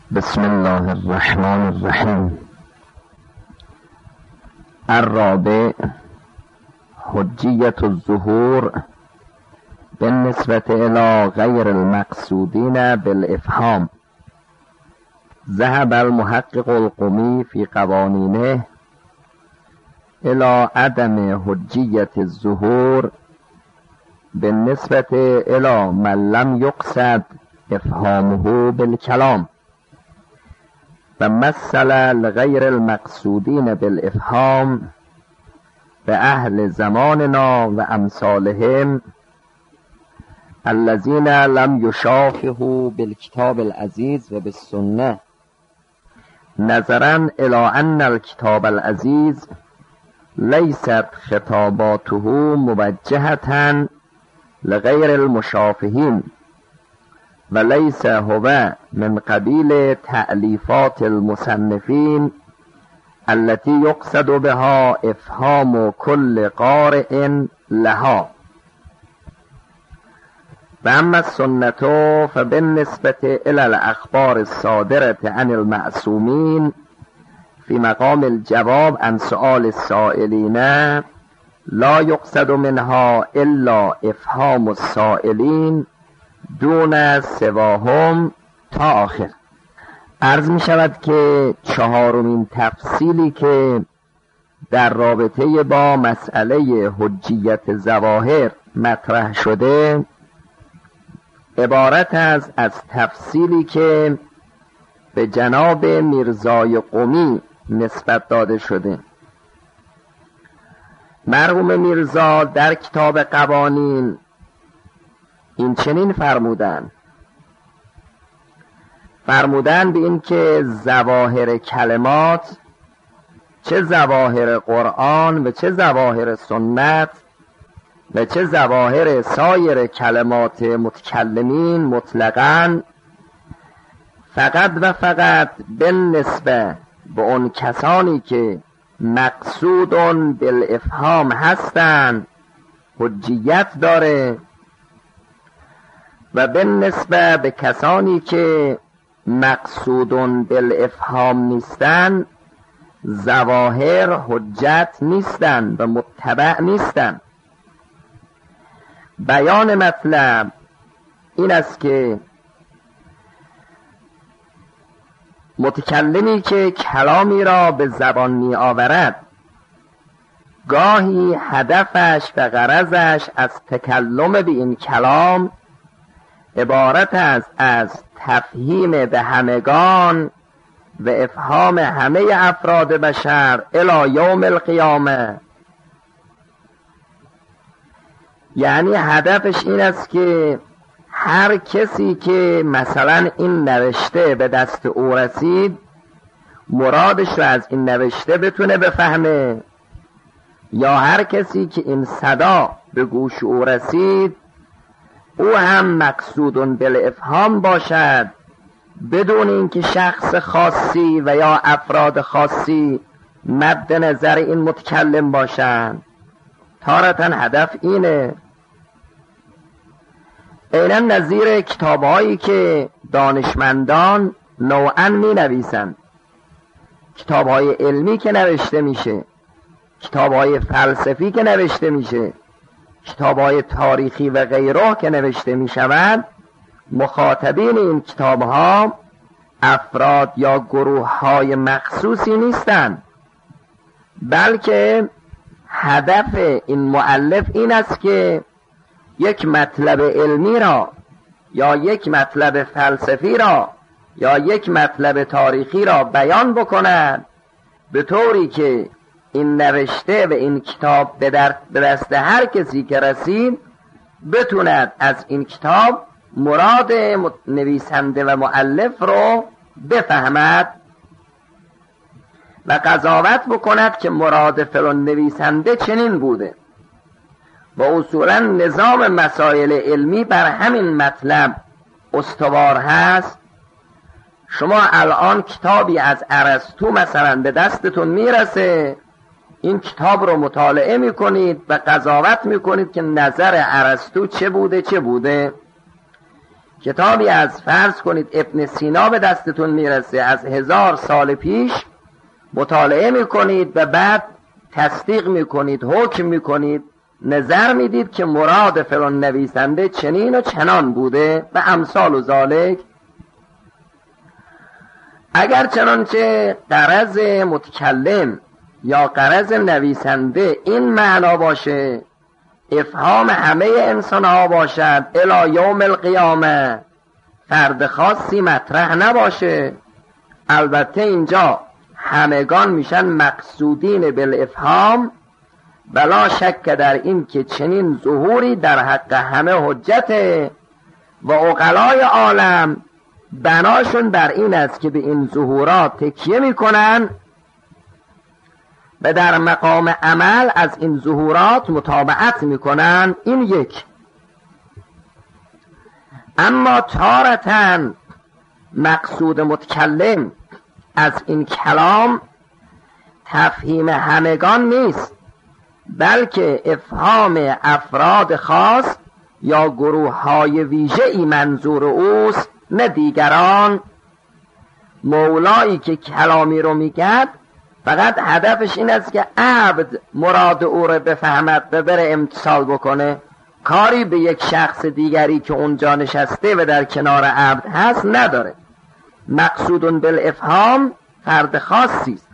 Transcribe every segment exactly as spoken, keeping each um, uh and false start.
بسم الله الرحمن الرحیم. الرابع حجیت الظهور بالنسبة الى غیر المقصودین بالافهام. ذهب المحقق القمی فی قوانینه الى عدم حجیت الظهور بالنسبة الى من لم یقصد افهامه بالکلام و مثل لغیر المقصودین بالافهام به اهل زماننا و امثالهم الذین لم یشافهوا بالکتاب العزیز و بالسنه نظرا الی ان الکتاب العزیز لیست خطاباته موجهة لغیر المشافهین و لیس هو من قبیل تألیفات المصنفین التي یقصد بها افهام كل قارئ لها. و اما السنة فبالنسبة الى الاخبار الصادرة عن المعصومین في مقام الجواب عن سؤال السائلین لا یقصد منها الا افهام السائلین دون سواهم تا آخر. عرض می شود که چهارمین تفصیلی که در رابطه با مسئله حجیت ظواهر مطرح شده عبارت است از تفصیلی که به جناب میرزای قمی نسبت داده شده. مرحوم میرزا در کتاب قوانین این چنین فرمودن فرمودن به این که ظواهر کلمات، چه ظواهر قرآن و چه ظواهر سنت و چه ظواهر سایر کلمات متکلمین مطلقاً فقط و فقط بالنسبه به اون کسانی که مقصودون بالافهام هستند حجیت داره و بالنسبه به کسانی که مقصودون بالافهام نیستن ظواهر حجت نیستن و متبع نیستن. بیان مطلب این است که متکلمی که کلامی را به زبان می آورد گاهی هدفش و غرضش از تکلم به این کلام عبارت است از تفهیم به همگان و افهام همه افراد بشر الی یوم القیامه. یعنی هدفش این است که هر کسی که مثلا این نوشته به دست او رسید مرادش رو از این نوشته بتونه بفهمه، یا هر کسی که این صدا به گوش او رسید او هم مقصودون بالافهام باشد بدون اینکه شخص خاصی و یا افراد خاصی مد نظر این متکلم باشند. تارة هدف اینه. عیناً نظیر کتاب‌هایی که دانشمندان نوعاً می نویسند، کتاب‌های علمی که نوشته میشه، کتاب‌های فلسفی که نوشته میشه، کتاب‌های تاریخی و غیره که نوشته میشوند، مخاطبین این کتاب‌ها افراد یا گروه‌های مخصوصی نیستند، بلکه هدف این مؤلف این است که یک مطلب علمی را یا یک مطلب فلسفی را یا یک مطلب تاریخی را بیان بکند به طوری که این نوشته و این کتاب به دست هر کسی که رسید بتوند از این کتاب مراد نویسنده و مؤلف رو بفهمد و قضاوت بکند که مراد فلان نویسنده چنین بوده. و اصولا نظام مسائل علمی بر همین مطلب استوار هست. شما الان کتابی از ارسطو مثلا به دستتون میرسه، این کتاب رو مطالعه میکنید و قضاوت میکنید که نظر ارسطو چه بوده چه بوده. کتابی از فرض کنید ابن سینا به دستتون میرسه از هزار سال پیش، مطالعه میکنید و بعد تصدیق میکنید، حکم میکنید، نظر میدید که مراد فلان نویسنده چنین و چنان بوده و امثال و ذالک. اگر چنانچه غرض متکلم یا غرض نویسنده این معنا باشه، افهام همه انسان ها باشد الی یوم القیامه، فرد خاصی مطرح نباشه، البته اینجا همگان میشن مقصودین بالافهام، بلا شک در این که چنین ظهوری در حق همه حجته و عقلای عالم بناشون بر این است که به این ظهورات تکیه میکنن و در مقام عمل از این ظهورات متابعت میکنن. این یک. اما تارتاً مقصود متکلم از این کلام تفهیم همگان نیست، بلکه افهام افراد خاص یا گروه های ویژه ای منظور اوست، نه دیگران. مولایی که کلامی رو میگد فقط هدفش این است که عبد مراد او رو بفهمد و بره امتصال بکنه، کاری به یک شخص دیگری که اونجا نشسته و در کنار عبد هست نداره. مقصودون بالافهام فرد خاصی است.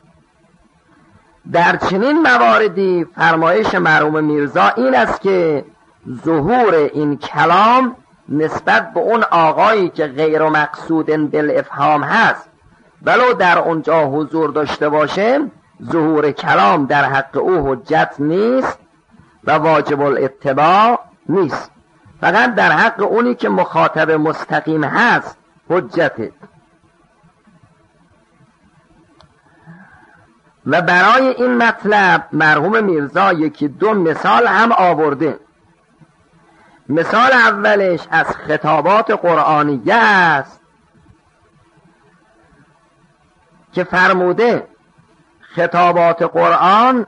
در چنین مواردی فرمایش مرحوم میرزا این است که ظهور این کلام نسبت به اون آقایی که غیر مقصود بالافهام هست ولو در اونجا حضور داشته باشه، ظهور کلام در حق او حجت نیست و واجب الاتباع نیست، فقط در حق اونی که مخاطب مستقیم هست حجته. و برای این مطلب مرحوم میرزا یکی دو مثال هم آورده. مثال اولش از خطابات قرآنیه است که فرموده خطابات قرآن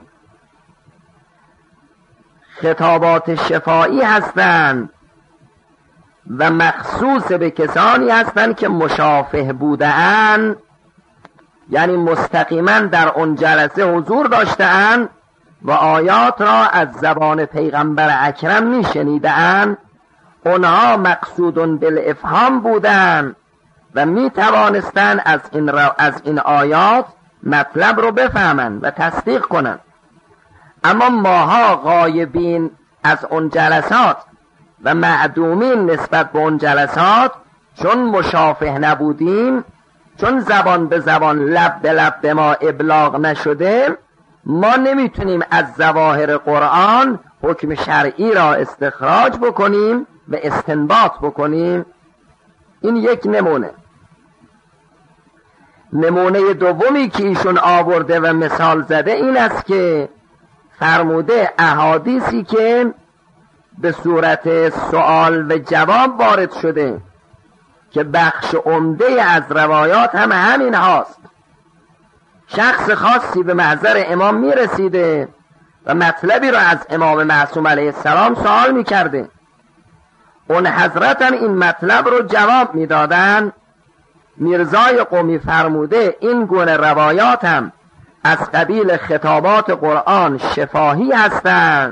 خطابات شفاعی هستند و مخصوص به کسانی هستند که مشافه بودند، یعنی مستقیما در اون جلسه حضور داشتند و آیات را از زبان پیغمبر اکرم می شنیدند. اونها مقصودون بالافهام بودند و می توانستند از این, از این آیات مطلب رو بفهمند و تصدیق کنند. اما ماها غایبین از اون جلسات و معدومین نسبت به اون جلسات، چون مشافه نبودیم، چون زبان به زبان لب به لب به ما ابلاغ نشده، ما نمیتونیم از ظواهر قرآن حکم شرعی را استخراج بکنیم و استنباط بکنیم. این یک نمونه. نمونه دومی که ایشون آورده و مثال زده این است که فرموده احادیثی که به صورت سوال و جواب وارد شده که بخش عمده از روایات هم همین هاست. شخص خاصی به محضر امام می رسیده و مطلبی را از امام معصوم علیه السلام سوال می کرده. اون حضرتن این مطلب رو جواب می دادن. میرزای قمی فرموده این گونه روایات هم از قبیل خطابات قرآن شفاهی هستند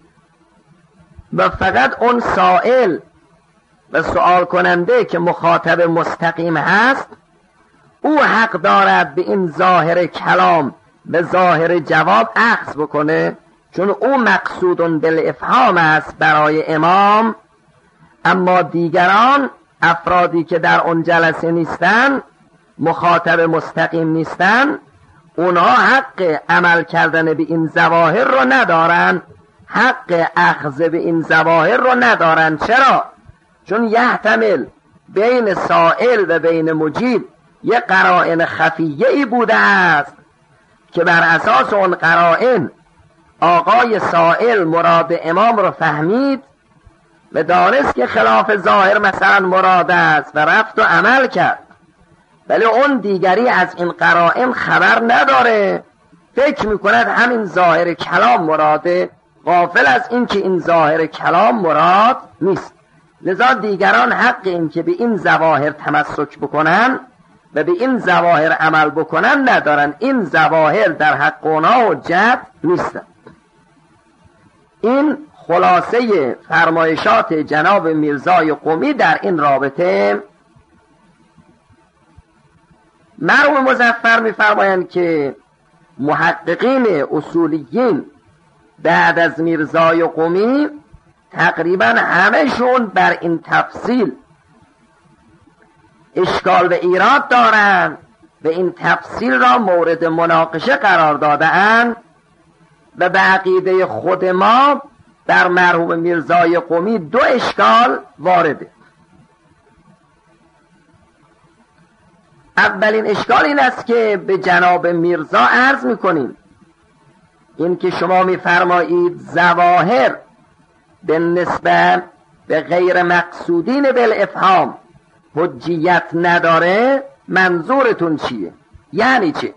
و فقط اون سائل و سوال کننده که مخاطب مستقیم هست او حق دارد به این ظاهر کلام به ظاهر جواب اخذ بکنه، چون او مقصودون بالافهام است برای امام. اما دیگران افرادی که در اون جلسه نیستن، مخاطب مستقیم نیستن، اونها حق عمل کردن به این ظواهر رو ندارن، حق اخذ به این ظواهر رو ندارن. چرا؟ چون یحتمل بین سائل و بین مجیب یه قرائن خفیه ای بوده است که بر اساس اون قرائن آقای سائل مراد امام رو فهمید و دانست که خلاف ظاهر مثلا مراد است و رفت و عمل کرد، ولی اون دیگری از این قرائن خبر نداره، فکر میکند همین ظاهر کلام مراده، غافل از این که این ظاهر کلام مراد نیست. لذا دیگران حق این که به این ظواهر تمسک بکنن و به این ظواهر عمل بکنن ندارن. این ظواهر در حق اونا حجت نیستن. این خلاصه فرمایشات جناب میرزای قمی در این رابطه. مرحوم مظفر میفرمایند که محققین اصولیین بعد از میرزای قمی تقریبا همهشون بر این تفصیل اشکال و ایراد دارند و این تفصیل را مورد مناقشه قرار داده‌اند و به عقیده خود ما در مرحوم میرزای قمی دو اشکال وارده. اولین اشکال این است که به جناب میرزا عرض میکنیم این که شما میفرمایید ظواهر به نسبت به غیر مقصودین بالافهام حجیت نداره، منظورتون چیه؟ یعنی چه؟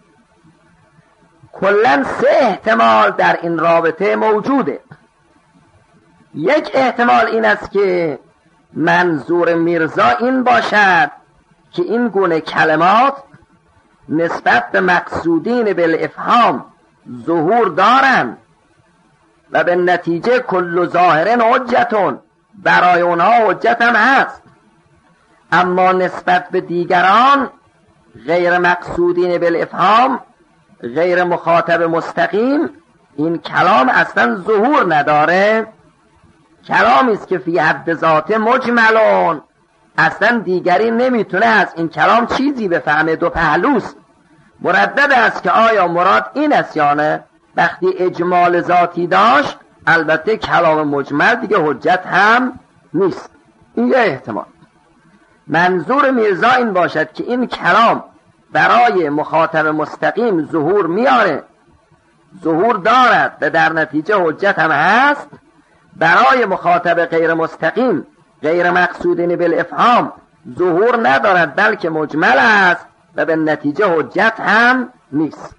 کلاً سه احتمال در این رابطه موجوده. یک احتمال این است که منظور میرزا این باشد که این گونه کلمات نسبت به مقصودین بالافهام ظهور دارند و به نتیجه کل ظاهرن حجتون، برای اونها حجت هم هست، اما نسبت به دیگران غیر مقصودین بالافهام، غیر مخاطب مستقیم، این کلام اصلا ظهور نداره. کلامی است که فی حد ذاته مجملون، اصلا دیگری نمیتونه از این کلام چیزی بفهمه. دو پهلوست. مردد است که آیا مراد این است یا نه. وقتی اجمال ذاتی داشت البته کلام مجمل دیگه حجت هم نیست. این یه احتمال. منظور میرزا این باشد که این کلام برای مخاطب مستقیم ظهور میاره، ظهور دارد و در نتیجه حجت هم هست. برای مخاطب غیر مستقیم، غیر مقصودین بالافهام ظهور ندارد بلکه مجمل است و به نتیجه حجت هم نیست.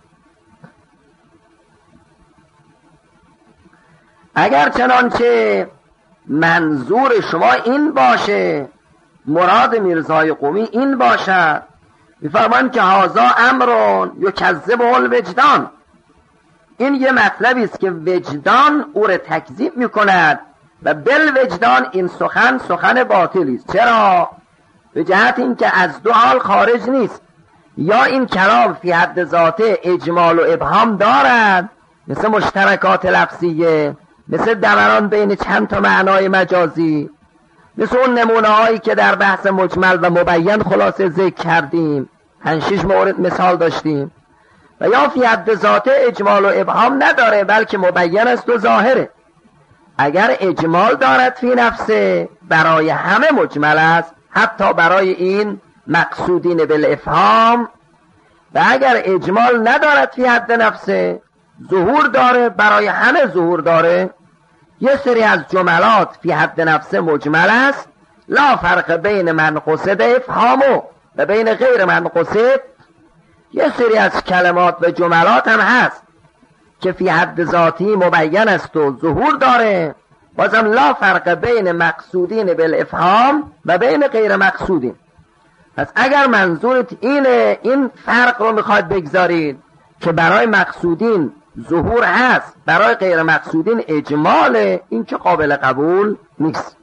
اگر چنانچه منظور شما این باشه، مراد میرزای قمی این باشد، میفرمایند که هازا امرون یکذب الوجدان، این یه مطلبی است که وجدان او را تکذیب میکند و بالوجدان این سخن سخن باطلی است. چرا؟ به جهت این که از دو حال خارج نیست. یا این کلام فی حد ذاته اجمال و ابهام دارد، مثل مشترکات لفظیه، مثل دوران بین چند تا معنای مجازی، مثل اون نمونه هایی که در بحث مجمل و مبین خلاصه ذکر کردیم، پنج شش مورد مثال داشتیم. و یا فی حد ذاته اجمال و ابهام نداره بلکه مبین است و ظاهره. اگر اجمال دارد فی نفسه برای همه مجمل است، حتی برای این مقصودین بالافهام. و اگر اجمال ندارد فی حد نفسه، ظهور داره، برای همه ظهور داره. یه سری از جملات فی حد نفسه مجمل است، لا فرق بین من قصد افهامو و بین غیر من قصد. یه سری از کلمات و جملات هم هست که فی حد ذاتی مبین است و ظهور داره، بازم لا فرق بین مقصودین بالافهام و بین غیر مقصودین. پس اگر منظورت اینه، این فرق رو میخواد بگذارید که برای مقصودین ظهور هست، برای غیر مقصودین اجماله، این که قابل قبول نیست.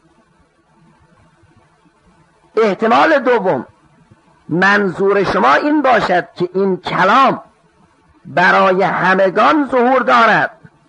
احتمال دوم، منظور شما این باشد که این کلام برای همگان ظهور دارد،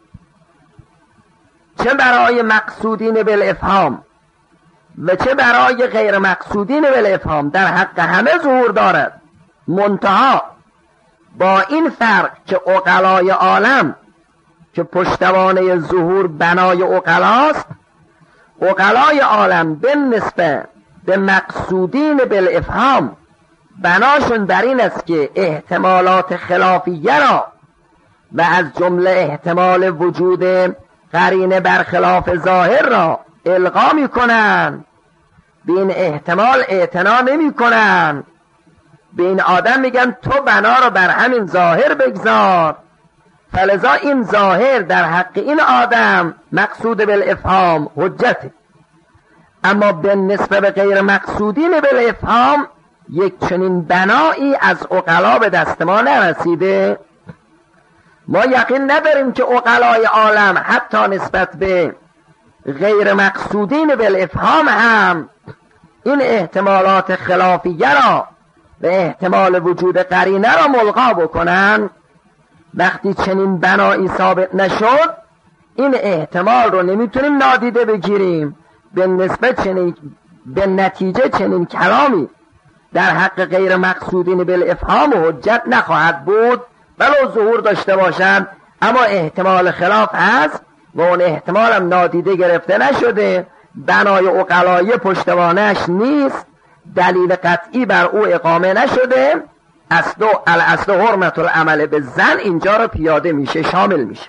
چه برای مقصودین بالافهام و چه برای غیر مقصودین بالافهام، در حق همه ظهور دارد. منتها با این فرق که عقلای عالم که پشتوانه ظهور بنای عقلاست، عقلای عالم به نسبت به مقصودین بالافهام بناشون بر این است که احتمالات خلافیه را و از جمله احتمال وجود قرینه برخلاف ظاهر را القا می کنند. به این احتمال اعتنا نمی کنند. به این آدم میگن تو بنا را بر همین ظاهر بگذار، فلذا این ظاهر در حق این آدم مقصود بالافهام حجته. اما به نسبت به غیر مقصودین بالافهام یک چنین بنایی از عقلا به دست ما نرسیده. ما یقین نداریم که عقلای عالم حتی نسبت به غیر مقصودین بالافهام هم این احتمالات خلافیه را به احتمال وجود قرینه را ملغا بکنن. وقتی چنین بنایی ثابت نشد این احتمال رو نمیتونیم نادیده بگیریم. به نسبت چنین به نتیجه چنین کلامی در حق غیر مقصودین بالافهام حجت نخواهد بود ولو ظهور داشته باشند، اما احتمال خلاف هست و اون احتمال هم نادیده گرفته نشده، بنای عقلایی پشتوانش نیست، دلیل قطعی بر او اقامه نشده. اصل الاصل حرمت العمل به زن اینجا رو پیاده میشه، شامل میشه.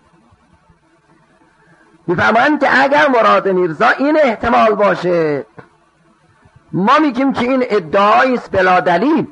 میفهمند که اگر مراد میرزا این احتمال باشه، ما میگیم که این ادعایی است بلا دلیل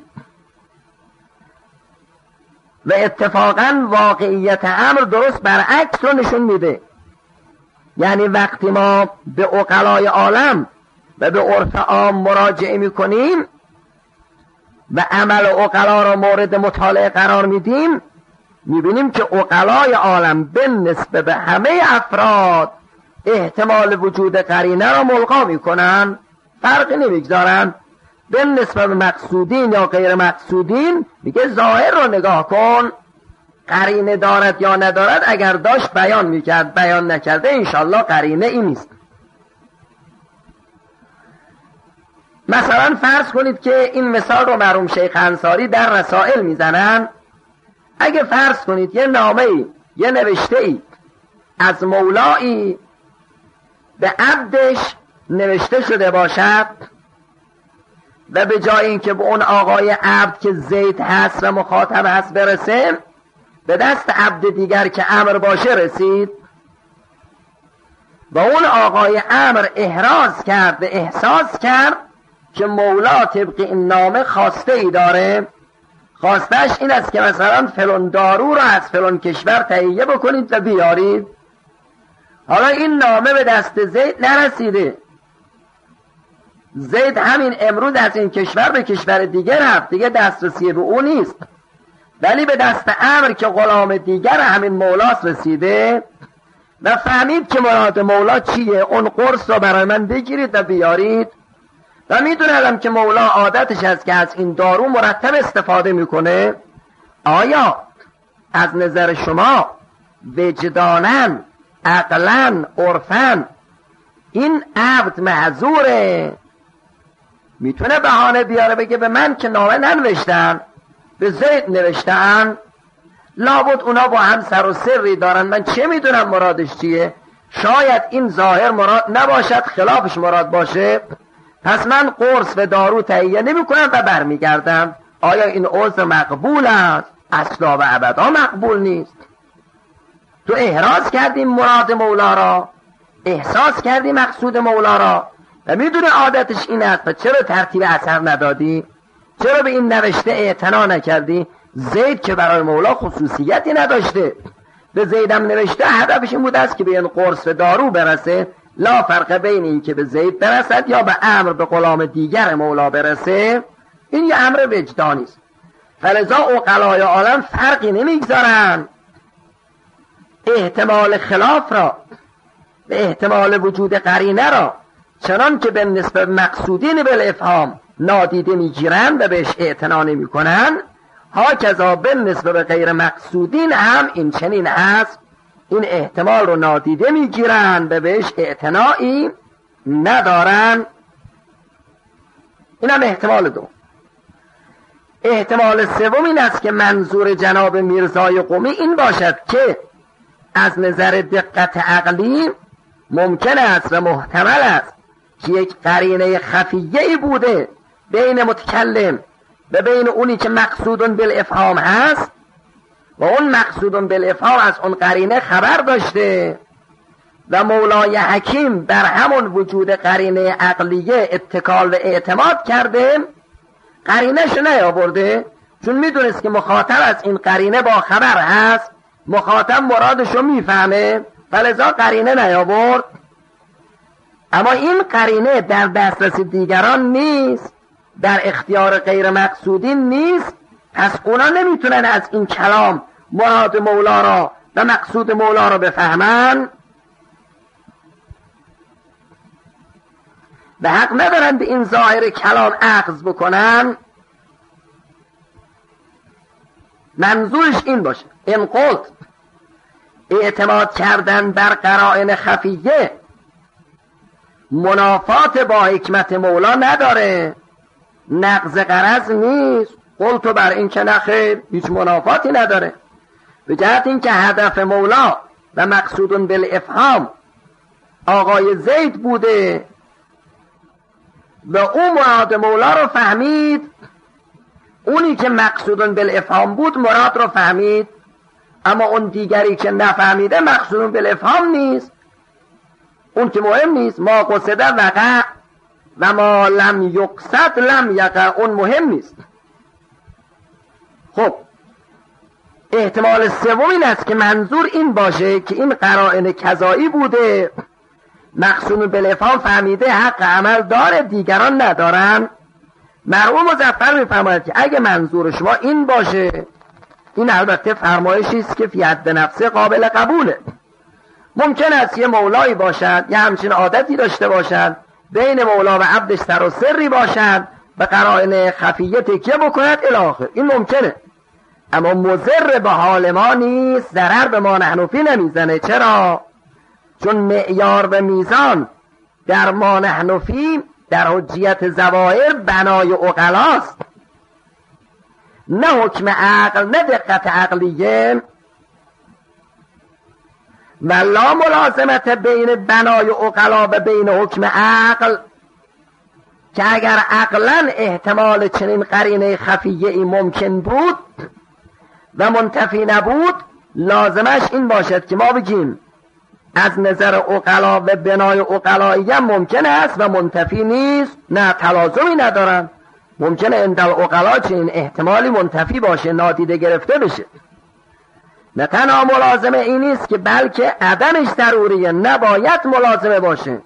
و اتفاقا واقعیت امر درست برعکس رو نشون میده. یعنی وقتی ما به عقلای عالم و به عرف عام مراجعه میکنیم و عمل عقلا را مورد مطالعه قرار میدیم، میبینیم که عقلای عالم به نسبت به همه افراد احتمال وجود قرینه را ملغا میکنن، فرقی نمیگذارن. به نسبت به مقصودین یا غیر مقصودین میگه ظاهر رو نگاه کن، قرینه دارد یا ندارد، اگر داشت بیان میکرد، بیان نکرده انشالله قرینه این نیست. مثلا فرض کنید که این مثال رو مرحوم شیخ انصاری در رسائل میزنن. اگه فرض کنید یه نامه یه نوشته ای از مولایی به عبدش نوشته شده باشد و به جای اینکه به اون آقای عبد که زید هست و مخاطب هست برسه، به دست عبد دیگر که امر باشه رسید و اون آقای امر احراز کرد و احساس کرد که مولا طبق این نامه خواسته ای داره. خواستش این است که مثلا فلان دارو رو از فلان کشور تهیه بکنید و بیارید. حالا این نامه به دست زید نرسیده، زید همین امروز از این کشور به کشور دیگر رفت، دیگه دسترسی به او نیست، ولی به دست امر که غلام دیگر همین مولاست رسیده و فهمید که مراد مولا چیه، اون قرص رو برای من بگیرید و بیارید. و میدونم که مولا عادتش هست که از این دارو مرتب استفاده میکنه. آیا از نظر شما وجدانن، عقلن، عرفن این عبد معذوره؟ میتونه بهانه بیاره بگه به من که نامه ننوشتن، به زید نوشتن، لابد اونا با هم سر و سری دارن، من چه میدونم مرادش چیه؟ شاید این ظاهر مراد نباشد، خلافش مراد باشه، پس من قرص و دارو تهیه نمی کنم و برمیگردم. آیا این عذر مقبول است؟ اصلا و ابدا مقبول نیست. تو احراز کردی مراد مولا را، احساس کردی مقصود مولا را و میدونی عادتش این است، و چرا ترتیب اثر ندادی؟ چرا به این نوشته اعتنا نکردی؟ زید که برای مولا خصوصیتی نداشته، به زیدم نوشته هدفش این بود است که به این قرص و دارو برسه، لا فرق بین این که به زید برسد یا به امر به غلام دیگر مولا برسه. این یه امر وجدانی است. فلذا عقلای عالم فرقی نمیگذارن احتمال خلاف را به احتمال وجود قرینه را چنان که به نسبت مقصودین بالافهام نادیده میگیرن و بهش اعتنا نمیکنن، هاکذا به نسبت به غیر مقصودین هم این چنین هست، این احتمال رو نادیده میگیرن و بهش اعتنایی ندارن. این هم احتمال دو. احتمال سوم این است که منظور جناب میرزای قمی این باشد که از نظر دقت عقلی ممکن است و محتمل است که یک قرینه خفیه‌ای بوده بین متکلم و بین اونی که مقصود بالافهام هست و اون مقصود بالافهام از اون قرینه خبر داشته و مولای حکیم بر همون وجود قرینه عقلیه اتکال و اعتماد کرده، قرینه‌شو نیاورده، چون میدونست که مخاطب از این قرینه با خبر هست، مخاطب مرادشو میفهمه، فلذا قرینه نیاورد. اما این قرینه در دسترس دیگران نیست، در اختیار غیر مقصودین نیست، پس اونا نمیتونن از این کلام مراد مولا را و مقصود مولا را بفهمن و حق ندارن به این ظاهر کلام اخذ بکنن. منظورش این باشه این قلت اعتماد کردن بر قرائن خفیه منافات با حکمت مولا نداره، نقض غرض نیست. قلت بر این که نخیر هیچ منافاتی نداره، به جهت این که هدف مولا و مقصودون بالافهام آقای زید بوده و او مراد مولا رو فهمید، اونی که مقصودون بالافهام بود مراد رو فهمید، اما اون دیگری که نفهمیده مقصودون بالافهام نیست، اون که مهم نیست. ما قصده وقع و ما لم یقصد لم یقع، اون مهم نیست. خب احتمال سوم این است که منظور این باشه که این قرائن کذایی بوده، مقصود بالافهام فهمیده، حق عمل داره، دیگران ندارن. مرحوم مظفر میفرماید که اگه منظور شما این باشه، این البته فرمایشی است که فی حد نفسه قابل قبوله. ممکن است یه مولایی باشد، یه همچین عادتی داشته باشد، بین مولا و عبدش سر و سری باشد، به قرائن خفیه تکیه بکند الی آخر، این ممکنه، اما مضر به حال ما نیست، ضرر به ما نحنفی نمیزنه. چرا؟ چون معیار و میزان در ما نحنفی در حجیت ظواهر بنای عقلاست، نه حکم عقل، نه دقت عقلیه، و لا ملازمت بین بنای عقلا و بین حکم عقل، که اگر عقلا احتمال چنین قرینه خفیه ای ممکن بود و منتفی نبود، لازمش این باشد که ما بگیم از نظر عقلا و بنای عقلایی هم ممکن است و منتفی نیست، نه تلازمی ندارن. ممکنه اندل عقلا چنین احتمالی منتفی باشه، نادیده گرفته بشه. نه تنها ملازمه این نیست که بلکه عدمش ضروریه، نباید ملازمه باشه.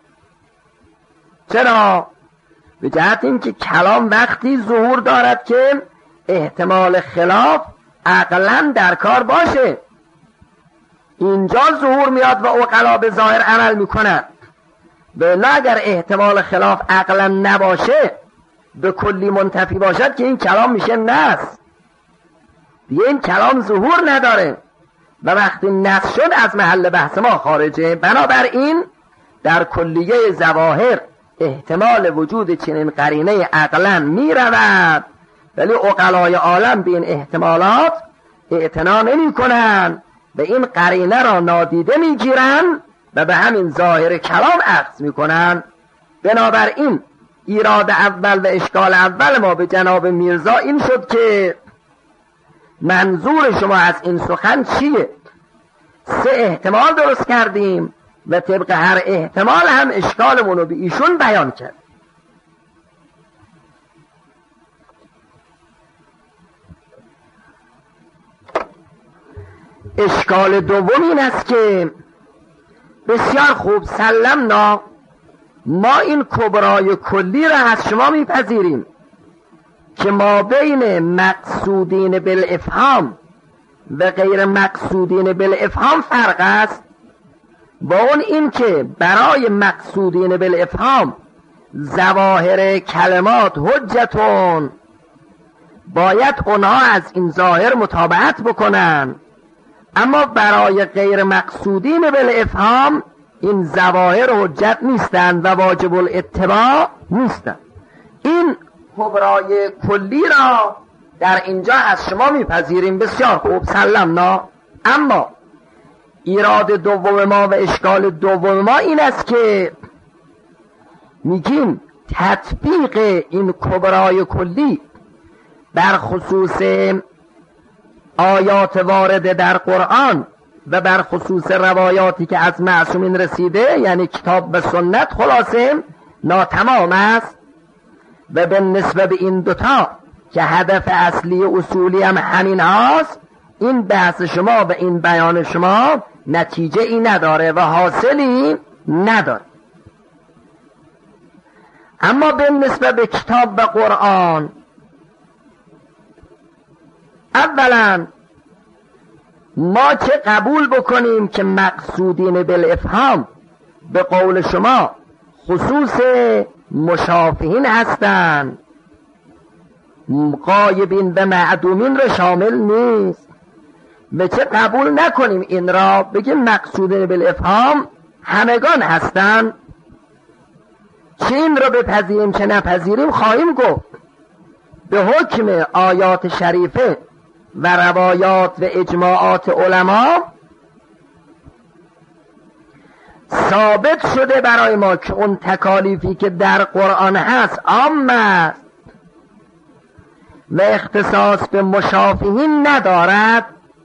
چرا؟ به جهت این که کلام وقتی ظهور دارد که احتمال خلاف عقلا در کار باشه، اینجا ظهور میاد و عقلا به ظاهر عمل میکنن. بلا اگر احتمال خلاف عقلا نباشه، به کلی منتفی باشد، که این کلام میشه نص، دیگه این کلام ظهور نداره و وقتی نص شد از محل بحث ما خارجه. بنابراین در کلیه ظواهر احتمال وجود چنین قرینه عقلا میرود، ولی عقلای عالم به این احتمالات اعتنا نمی کنن، به این قرینه را نادیده میگیرن و به همین ظاهر کلام اخذ میکنن. بنابراین ایراد اول و اشکال اول ما به جناب میرزا این شد که منظور شما از این سخن چیه؟ سه احتمال درست کردیم و طبق هر احتمال هم اشکالمون رو به ایشون بیان کرد. اشکال دوم این است که بسیار خوب سلمنا، ما این کبرای کلی را از شما میپذیریم که ما بین مقصودین بالافهام و غیر مقصودین بالافهام فرق است. با اون این که برای مقصودین بالافهام ظواهر کلمات حجتون، باید اونها از این ظاهر متابعت بکنن، اما برای غیر مقصودین بالافهام این ظواهر حجت نیستند و واجب الاتباع نیستند. این کبرای کلی را در اینجا از شما میپذیریم. بسیار خوب سلمنا. اما ایراد دوم ما و اشکال دوم ما این است که میگیم تطبیق این کبرای کلی بر خصوص آیات وارده در قرآن و بر خصوص روایاتی که از معصومین رسیده، یعنی کتاب و سنت، خلاصه ناتمام است. و به نسبت به این دوتا که هدف اصلی اصولی هم همین هاست، این بحث شما و این بیان شما نتیجه ای نداره و حاصلی نداره. اما به نسبت به کتاب و قرآن، اولا ما چه قبول بکنیم که مقصودین بالافهام به قول شما خصوص مشافهین هستند، غایبین و معدومین را شامل نیست. به چه قبول نکنیم این را بگیم مقصودین بالافهام همگان هستند؟ چه این را بپذیریم چه نپذیریم خواهیم گفت. به حکم آیات شریفه و روایات و اجماعات علما ثابت شده برای ما که اون تکالیفی که در قرآن هست عام است و اختصاص به مشافهین ندارد.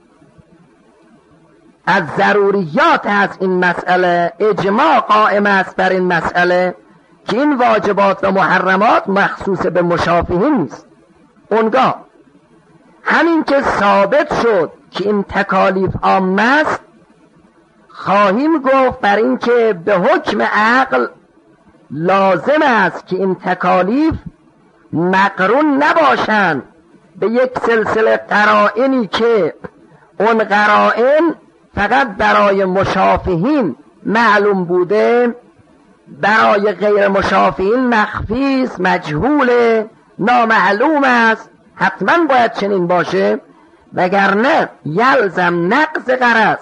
از ضروریات هست این مسئله، اجماع قائم است بر این مسئله که این واجبات و محرمات مخصوص به مشافهین نیست. اونگاه همین که ثابت شد که این تکالیف عام است، خواهیم گفت بر این که به حکم عقل لازم است که این تکالیف مقرون نباشند به یک سلسله قرائنی که اون قرائن فقط برای مشافهین معلوم بوده، برای غیر مشافهین مخفی است، مجهول، نامعلوم است. حتما باید چنین باشه، وگرنه یلزم نقض غرض.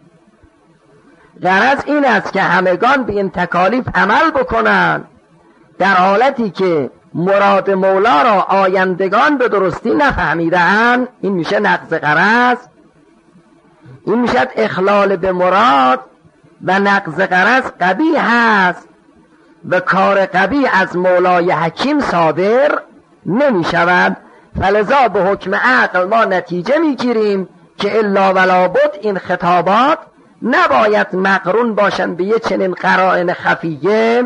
غرض این است که همگان به این تکالیف عمل بکنند، در حالتی که مراد مولا را آیندگان به درستی نفهمیدند. این میشه نقض غرض، این میشه اخلال به مراد و نقض غرض قبیح است و کار قبیح از مولای حکیم صادر نمی شود. فلذا به حکم عقل ما نتیجه میگیریم که الا ولا بد این خطابات نباید مقرون باشند به یه چنین قرائن خفیه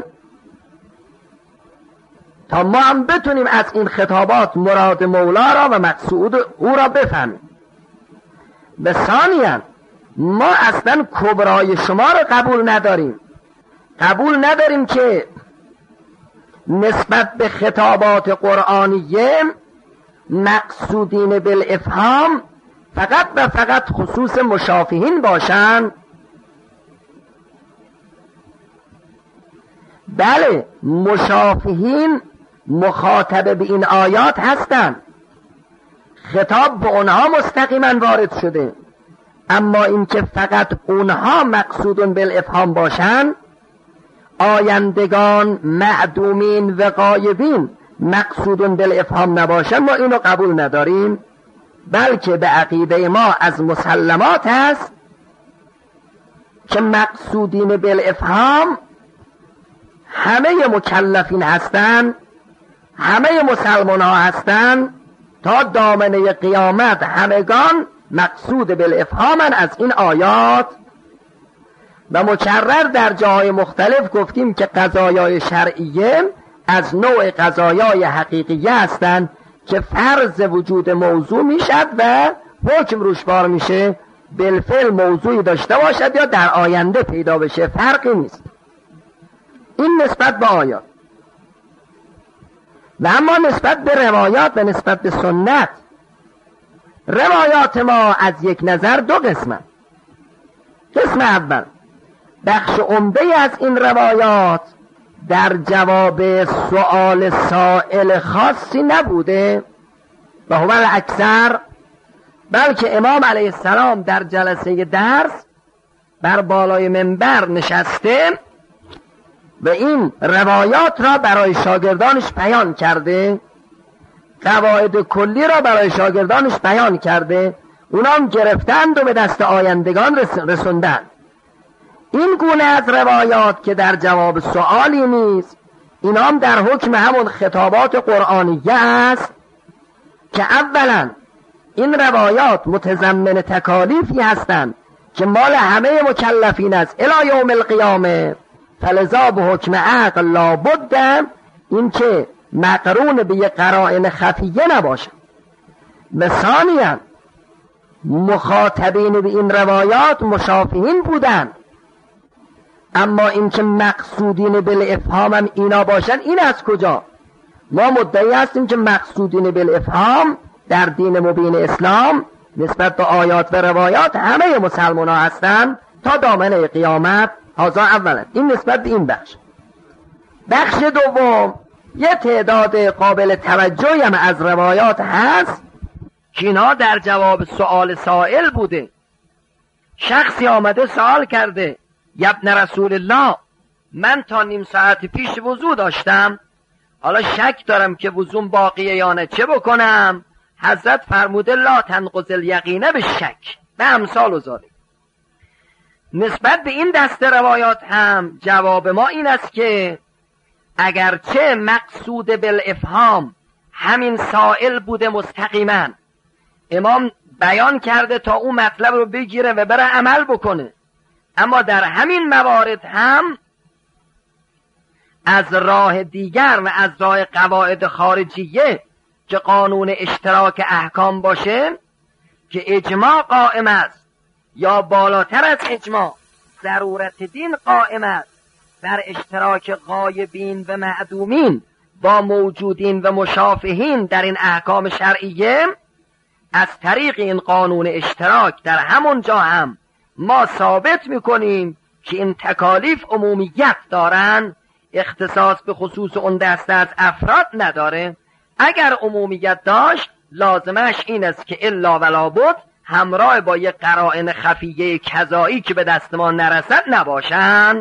تا ما هم بتونیم از این خطابات مراد مولا را و مقصود او را بفهمیم. به ثانیاً ما اصلا کبرای شما را قبول نداریم. قبول نداریم که نسبت به خطابات قرآنیه مقصودین بالافهام فقط و فقط خصوص مشافهین باشند. بله، مشافهین مخاطب به این آیات هستند، خطاب به اونها مستقیما وارد شده، اما اینکه فقط اونها مقصودون بالافهام باشند، آیندگان، معدومین و غایبین مقصودون بالافهام نباشند، ما اینو قبول نداریم. بلکه به عقیده ما از مسلمات هست که مقصودین بالافهام همه مکلفین هستند، همه مسلمان ها هستند، تا دامنه قیامت همگان مقصود بالافهامن از این آیات. و مکرر در جاهای مختلف گفتیم که قضایای شرعیه از نوع قضایای حقیقیه هستند که فرض وجود موضوع میشد و حکم روش بار میشه، بالفعل موضوعی داشته باشد یا در آینده پیدا بشه، فرقی نیست. این نسبت به آیات. و اما نسبت به روایات و نسبت به سنت، روایات ما از یک نظر دو قسمه. قسم اول، بخش عمده از این روایات در جواب سؤال سائل خاصی نبوده و هو الاکثر، بلکه امام علیه السلام در جلسه درس بر بالای منبر نشسته و این روایات را برای شاگردانش بیان کرده، قواعد کلی را برای شاگردانش بیان کرده، اونام گرفتند و به دست آیندگان رسوندند. این گونه از روایات که در جواب سوالی نیست، اینام در حکم همون خطابات قرآنیه است که اولا این روایات متضمن تکالیفی هستند که مال همه مکلفین است الی یوم القیامه، فلذا به حکم عقل لابد این که مقرون به یک قرائن خفیه نباشه. و ثانیاً مخاطبین به این روایات مشافهین بودند، اما اینکه مقصودین بالافهام هم اینا باشن، این از کجا؟ ما مدعی هستیم که مقصودین بالافهام در دین مبین اسلام نسبت به آیات و روایات همه مسلمان ها هستن تا دامنه قیامت. هذا اولا، این نسبت به این بخش. بخش دوم، یه تعداد قابل توجهی هم از روایات هست که اینا در جواب سؤال سائل بوده. شخصی آمده سوال کرده ابن رسول الله، من تا نیم ساعت پیش وضو داشتم، حالا شک دارم که وضوم باقیه یا نه، چه بکنم؟ حضرت فرموده لا تنقض الیقین بالشک، به امثال و ذالک. نسبت به این دسته روایات هم جواب ما این است که اگرچه مقصود بالافهام همین سائل بوده مستقیما، امام بیان کرده تا اون مطلب رو بگیره و بره عمل بکنه، اما در همین موارد هم از راه دیگر و از راه قواعد خارجیه که قانون اشتراک احکام باشه که اجماع قائم است یا بالاتر از اجماع ضرورت دین قائم است بر اشتراک غایبین و معدومین با موجودین و مشافهین در این احکام شرعیه، از طریق این قانون اشتراک در همون جا هم ما ثابت میکنیم که این تکالیف عمومیت دارن، اختصاص به خصوص اون دسته از افراد نداره. اگر عمومیت داشت لازمش این است که الا ولا بد همراه با یک قرائن خفیه کذایی که به دست ما نرسد نباشن.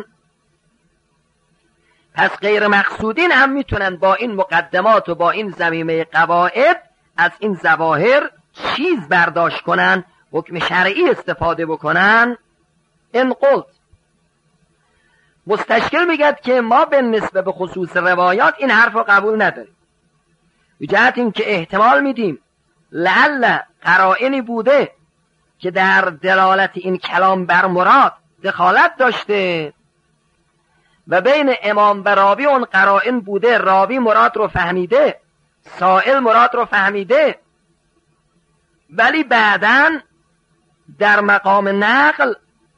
پس غیر مقصودین هم میتونن با این مقدمات و با این ضمیمه قواعد از این ظواهر چیز برداشت کنن، حکم شرعی استفاده بکنن. این قلت مستشکل میگد که ما به نسبت به خصوص روایات این حرف رو قبول نداریم، به جهت این که احتمال میدیم لعل قرائنی بوده که در دلالت این کلام بر مراد دخالت داشته و بین امام و راوی اون قرائن بوده، راوی مراد رو فهمیده، سائل مراد رو فهمیده، ولی بعداً در مقام نقل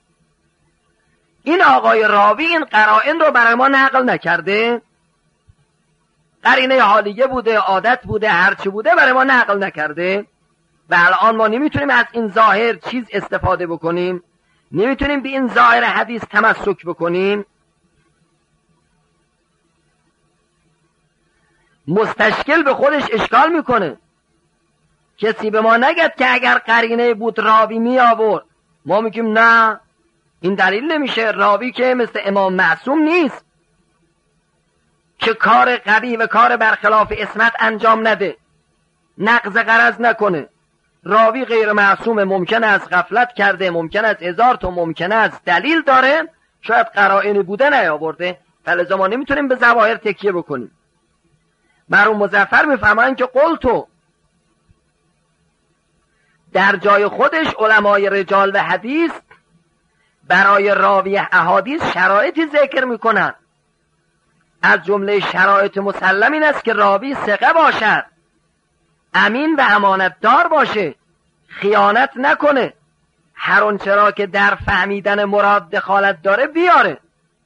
این آقای راوی این قرائن رو برای ما نقل نکرده، قرینه حالیه بوده، عادت بوده، هرچی بوده برای ما نقل نکرده و الان ما نمیتونیم از این ظاهر چیز استفاده بکنیم، نمیتونیم به این ظاهر حدیث تمسک بکنیم. مستشکل به خودش اشکال میکنه، کسی به ما نگد که اگر قرینه بود راوی می آورد، ما میگیم نه این دلیل نمیشه، راوی که مثل امام معصوم نیست که کار قبیح و کار برخلاف عصمت انجام نده، نقض غرض نکنه. راوی غیر معصوم، ممکن است غفلت کرده، ممکن است هزار تا ممکن است دلیل داره، شاید قرائن بوده نیاورده، فلذا ما نمیتونیم به ظواهر تکیه بکنیم. مرحوم مظفر میفرمایند که قلتو در جای خودش علمای رجال و حدیث برای راوی احادیث شرایطی ذکر میکنن، از جمله شرایط مسلم این است که راوی ثقه باشد، امین و امانتدار باشه، خیانت نکنه، هر آنچه را که در فهمیدن مراد دخالت داره بیاره.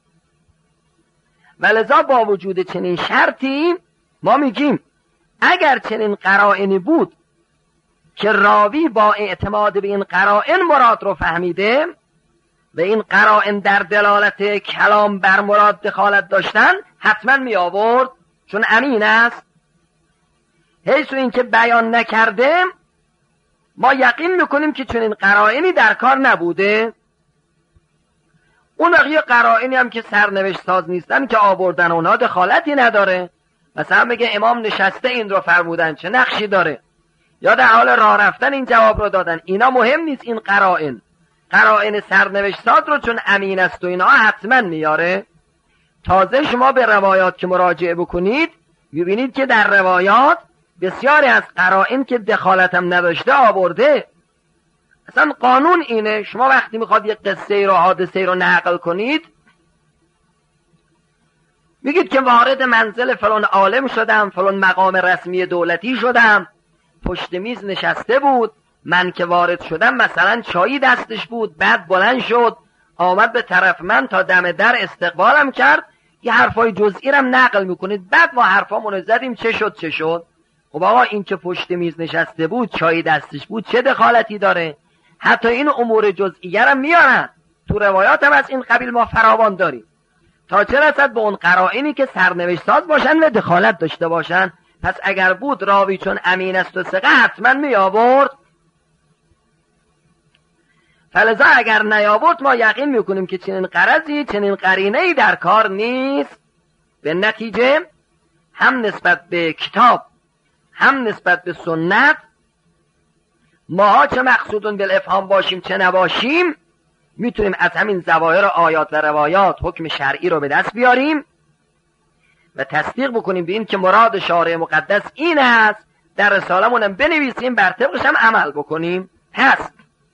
ولذا با وجود چنین شرطی ما میگیم اگر چنین قرائنی بود که راوی با اعتماد به این قرائن مراد رو فهمیده و این قرائن در دلالت کلام بر مراد دخالت داشتن، حتما می آورد، چون امین است. حیث این که بیان نکرده ما یقین میکنیم که چون این قرائنی در کار نبوده. اون بقیه قرائنی هم که سرنوشت ساز نیستن که آوردن اونها دخالتی نداره، مثلا بگه امام نشسته این رو فرمودن چه نقشی داره، یا در حال راه رفتن این جواب رو دادن، اینا مهم نیست. این قرائن قرائن سرنوشت ساز رو چون امین است و اینا حتما میاره. تازه شما به روایات که مراجعه بکنید میبینید که در روایات بسیاری از قرائن که دخالت هم نداشته آورده. اصلا قانون اینه، شما وقتی میخواد یک قصه رو حادثه رو نقل کنید میگید که وارد منزل فلان عالم شدم، فلان مقام رسمی دولتی شدم، پشت میز نشسته بود، من که وارد شدم مثلا چایی دستش بود، بعد بلند شد آمد به طرف من تا دم در استقبالم کرد، یه حرفای جزئی رم نقل میکنید. بعد ما حرفامونو زدیم چه شد چه شد. خب آقا این که پشت میز نشسته بود، چای دستش بود، چه دخالتی داره؟ حتی این امور جزئیه رم میارن. تو روایات هم از این قبیل ما فراوان داریم، تا چه رسد به اون قرائنی که سرنوشت ساز باشن و دخالت داشته باشن. پس اگر بود راوی چون امین است و ثقه حتما می آورد، فلذا اگر نیاورد ما یقین میکنیم که چنین غرضی، چنین قرینه‌ای در کار نیست. به نتیجه هم نسبت به کتاب هم نسبت به سنت ماها چه مقصودون بالافهام باشیم چه نباشیم، میتونیم از همین ظواهر آیات و روایات حکم شرعی رو به دست بیاریم و تصدیق بکنیم به این که مراد شارع مقدس این است، در رسالمونم بنویسیم، بر طبقش هم عمل بکنیم. پس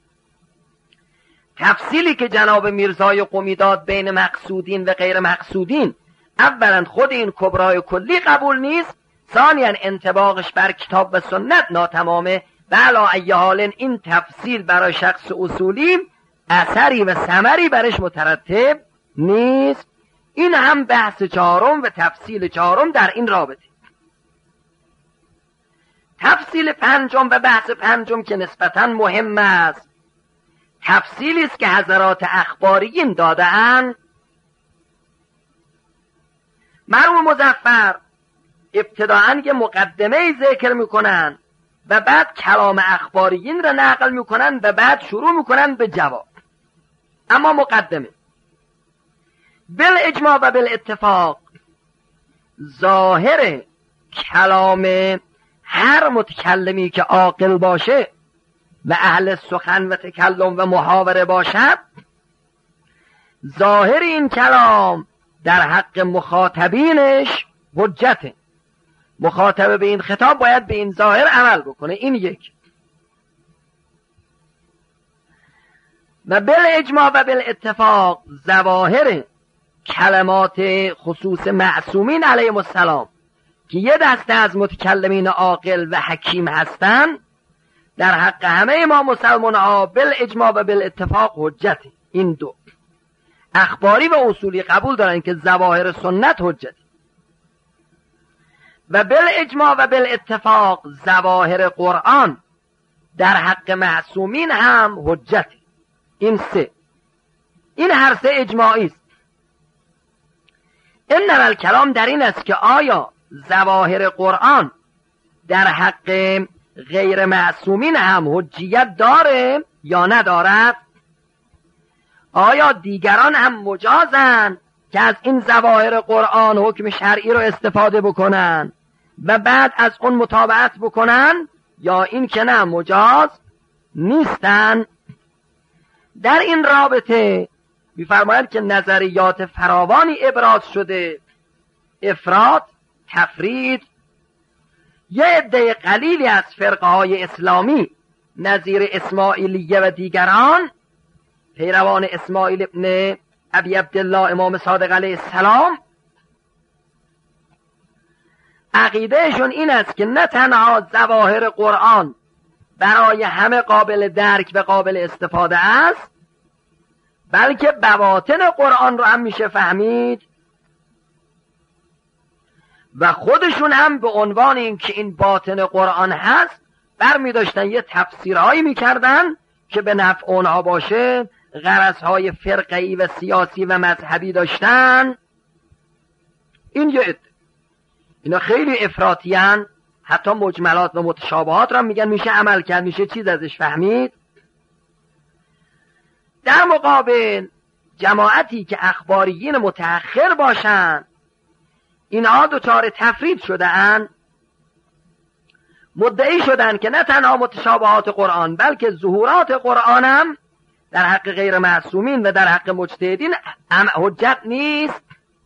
تفصیلی که جناب میرزای قمی داد بین مقصودین و غیر مقصودین، اولا خود این کبرای کلی قبول نیست، ثانیا انطباقش بر کتاب و سنت ناتمامه و علی ای حال این تفصیل برای شخص اصولی اثری و ثمری برش مترتب نیست. این هم بحث چهارم و تفصیل چهارم در این رابطه. تفصیل پنجم و بحث پنجم که نسبتاً مهم است، تفصیلی است که حضرات اخباریین داده‌اند. مرحوم مظفر ابتداءً یه مقدمه ذکر میکنن و بعد کلام اخباریین را نقل میکنن و بعد شروع میکنن به جواب. اما مقدمه: بالاجماع و بالاتفاق ظاهر کلام هر متکلمی که عاقل باشه و اهل سخن و تکلم و محاوره باشد، ظاهر این کلام در حق مخاطبینش حجته. مخاطب به این خطاب باید به این ظاهر عمل بکنه. این یک. و بالاجماع و بالاتفاق ظواهر کلمات خصوص معصومین علیهم السلام که یه دسته از متکلمین عاقل و حکیم هستند، در حق همه ما مسلمان ها بالاجماع و بالاتفاق حجت. این دو اخباری و اصولی قبول دارن که ظواهر سنت حجت، و بالاجماع و بالاتفاق ظواهر قرآن در حق معصومین هم حجت. این سه، این هر سه اجماعی است. این نوال کلام در این است که آیا ظواهر قرآن در حق غیر معصومین هم حجیت داره یا ندارد؟ آیا دیگران هم مجازن که از این ظواهر قرآن حکم شرعی رو استفاده بکنن و بعد از اون متابعت بکنن، یا این که نه مجاز نیستن؟ در این رابطه می‌فرماید که نظریات فراوانی ابراز شده، افراط، تفرید. یه عده قلیلی از فرقه های اسلامی نظیر اسماعیلیه و دیگران، پیروان اسماعیل ابن ابی عبدالله امام صادق علیه السلام، عقیدهشون این است که نه تنها ظواهر قرآن برای همه قابل درک و قابل استفاده است، بلکه بواطن قرآن رو هم میشه فهمید. و خودشون هم به عنوان این که این باطن قرآن هست برمی داشتن یه تفسیرهایی میکردن که به نفع اونها باشه، غرضهای فرقه‌ای و سیاسی و مذهبی داشتن. این یه عده. اینا خیلی افراطیان، حتی مجملات و متشابهات را میگن میشه عمل کرد، میشه چیز ازش فهمید. در مقابل جماعتی که اخباریین متأخر باشن، اینها دچار تفرید شده‌اند، مدعی شدن که نه تنها متشابهات قرآن بلکه ظهورات قرآن هم در حق غیر معصومین و در حق مجتهدین حجت نیست.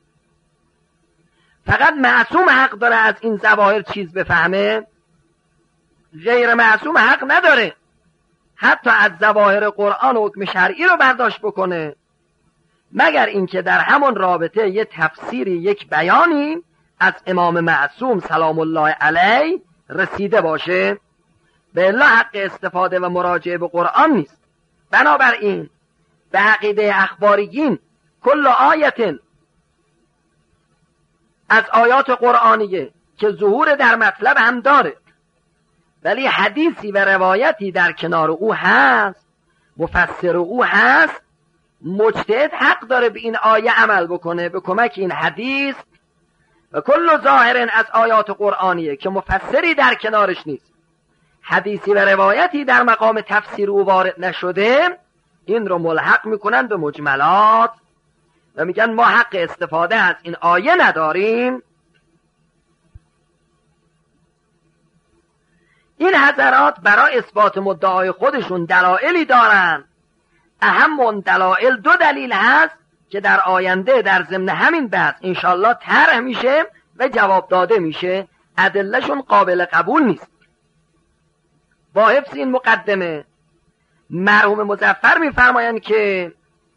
فقط معصوم حق داره از این ظواهر چیز بفهمه، غیر معصوم حق نداره حتی از ظواهر قرآن و حکم شرعی رو برداشت بکنه، مگر اینکه در همون رابطه یه تفسیری، یک بیانی از امام معصوم سلام الله علیه رسیده باشه. به الله حق استفاده و مراجعه به قرآن نیست. بنابراین به عقیده اخباریین کل آیت از آیات قرآنیه که ظهور در مطلب هم داره، ولی حدیثی و روایتی در کنار او هست، مفسر او هست، مجتهد حق داره به این آیه عمل بکنه به کمک این حدیث. و کل ظاهر از آیات قرآنیه که مفسری در کنارش نیست، حدیثی و روایتی در مقام تفسیر او وارد نشده، این رو ملحق میکنن به مجملات و میگن ما حق استفاده از این آیه نداریم. این حضرات برای اثبات مدعای خودشون دلایلی دارن. اهم اون دلایل دو دلیل هست که در آینده در ضمن همین بحث انشالله طرح میشه و جواب داده میشه. ادلهشون قابل قبول نیست. با حفظ این مقدمه مرحوم مظفر میفرمایند که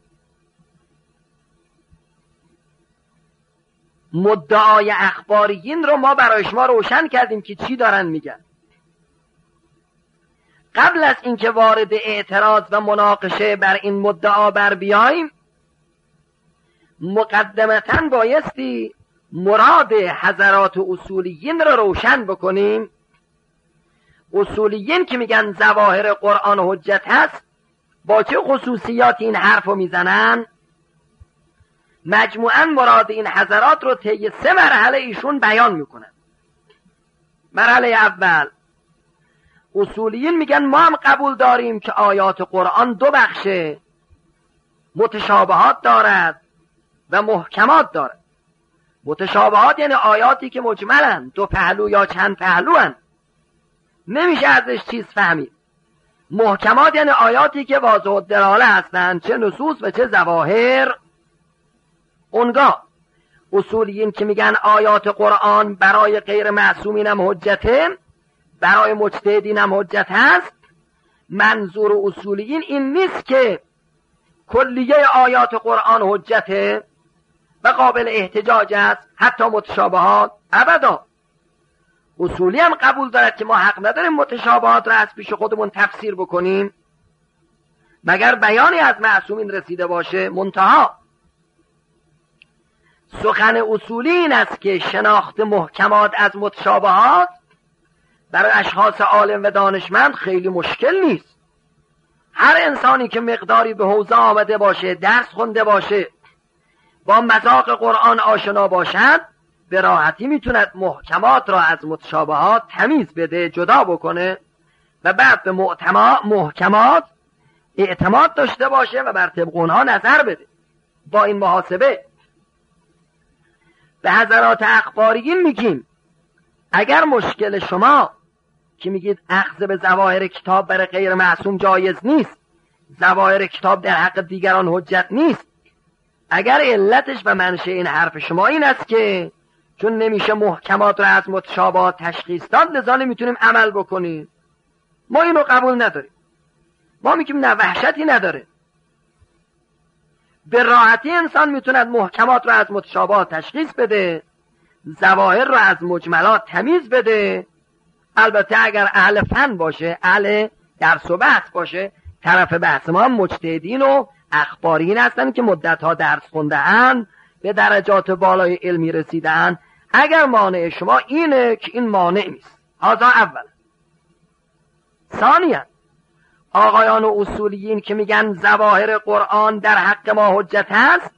مدعای اخباریین رو ما برای شما روشن کردیم که چی دارن میگن. قبل از اینکه وارد اعتراض و مناقشه بر این مدعا بر بیاییم، مقدمتاً بایستی مراد حضرات اصولیین رو روشن بکنیم. اصولیین که میگن ظواهر قرآن حجت هست، با چه خصوصیات این حرف رو میزنن؟ مجموعاً مراد این حضرات رو طی سه مرحله ایشون بیان میکنن. مرحله اول، اصولیین میگن ما هم قبول داریم که آیات قرآن دو بخشه، متشابهات دارد و محکمات دارد. متشابهات یعنی آیاتی که مجملن، دو پهلو یا چند پهلوان، نمیشه ازش چیز فهمید. محکمات یعنی آیاتی که واضح الدلاله هستند، چه نصوص و چه ظواهر. اونگاه اصولیین که میگن آیات قرآن برای غیر معصومین هم حجته، برای مجتهدین هم حجت هست، منظور اصولیین این نیست که کلیه آیات قرآن حجته و قابل احتجاج است، حتی متشابهات ابدا. اصولی هم قبول دارد که ما حق نداریم متشابهات را از پیش خودمون تفسیر بکنیم مگر بیانی از معصومین رسیده باشه. منتها سخن اصولی این است که شناخت محکمات از متشابهات برای اشخاص عالم و دانشمند خیلی مشکل نیست. هر انسانی که مقداری به حوزه آمده باشه، درس خونده باشه، با مذاق قرآن آشنا باشد، به راحتی میتوند محکمات را از متشابهات تمیز بده، جدا بکنه و بعد به محکمات اعتماد داشته باشه و بر طبق اونها نظر بده. با این محاسبه به حضرات اخباریین میگیم اگر مشکل شما که میگید اخذ به ظواهر کتاب برای غیر معصوم جایز نیست، ظواهر کتاب در حق دیگران حجت نیست، اگر علتش و منشأ این حرف شما این است که چون نمیشه محکمات را از متشابهات تشخیص داد لذا نمیتونیم عمل بکنیم، ما اینو قبول نداریم. ما میگیم نه، وحشتی نداره، به راحتی انسان میتوند محکمات را از متشابهات تشخیص بده، ظواهر را از مجملات تمیز بده. البته اگر اهل فن باشه، اهل درس و بحث باشه. طرف بحث ما هم مجتهدین و اخبارین هستن که مدتها درس خونده اند، به درجات بالای علمی رسیده اند. اگر مانع شما اینه که این مانع نیست، هذا اول. ثانیاً آقایان و اصولیین که میگن ظواهر قرآن در حق ما حجت هست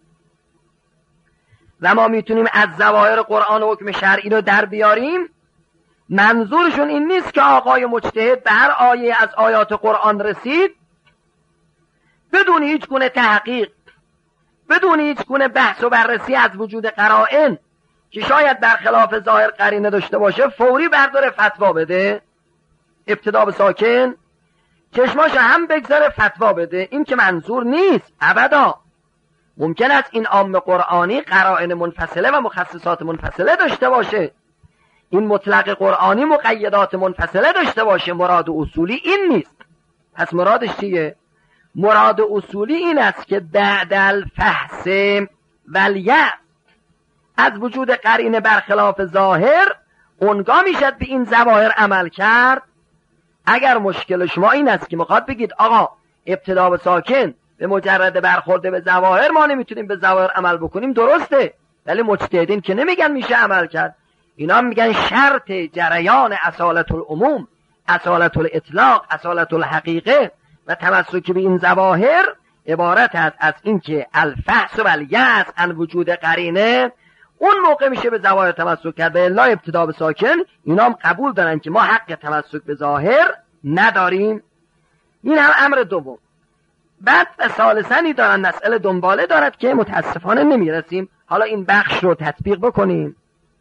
و ما میتونیم از ظواهر قرآن حکم شرعی رو در بیاریم، منظورشون این نیست که آقای مجتهد به هر آیه از آیات قرآن رسید بدون هیچ گونه تحقیق، بدون هیچ گونه بحث و بررسی از وجود قرائن که شاید برخلاف ظاهر قرینه داشته باشه فوری برداره فتوا بده، ابتدا به ساکن چشماش هم بگذاره فتوا بده. این که منظور نیست ابدا. ممکن است این عام قرآنی قرائن منفصله و مخصصات منفصله داشته باشه، این مطلق قرآنی مقیدات منفصله داشته باشه. مراد اصولی این نیست. پس مرادش چیه؟ مراد اصولی این است که بعد الفحص والیأس از وجود قرینه برخلاف ظاهر اونگاه میشد به این ظواهر عمل کرد. اگر مشکل شما این است که میخواد بگید آقا ابتدا به ساکن به مجرد برخورده به ظواهر ما نمیتونیم به ظواهر عمل بکنیم، درسته، ولی مجتهدین که نمیگن میشه عمل کرد، اینا میگن شرط جریان اصالت العموم، اصالت الاطلاق، اصالت الحقیقه و تمسک به این ظواهر عبارت است از اینکه الفحص و الیأس عن وجود قرینه، اون موقع میشه به ظواهر تمسک کرد. به الا ابتدا به ساکن اینا هم قبول دارن که ما حق تمسک به ظاهر نداریم. این هم امر دوم. بعد و ثالثنی دارن مسئله دنباله دارد که متاسفانه نمیرسیم حالا این بخش رو تطبیق بکنیم.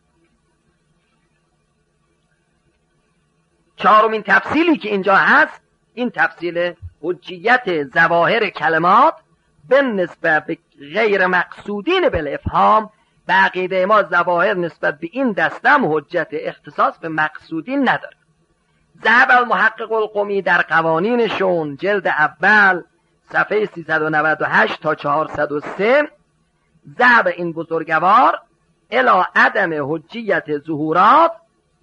چهارمین تفصیلی که اینجا هست این تفصیل حجیت ظواهر کلمات به نسبت به غیر مقصودین بالافهام. به عقیده ما ظواهر نسبت به این دستم حجت اختصاص به مقصودین نداره. ذهب المحقق القمی در قوانینشون جلد اول صفحه سیصد و نود و هشت تا چهارصد و سه ذهب این بزرگوار الی عدم حجیت ظهورات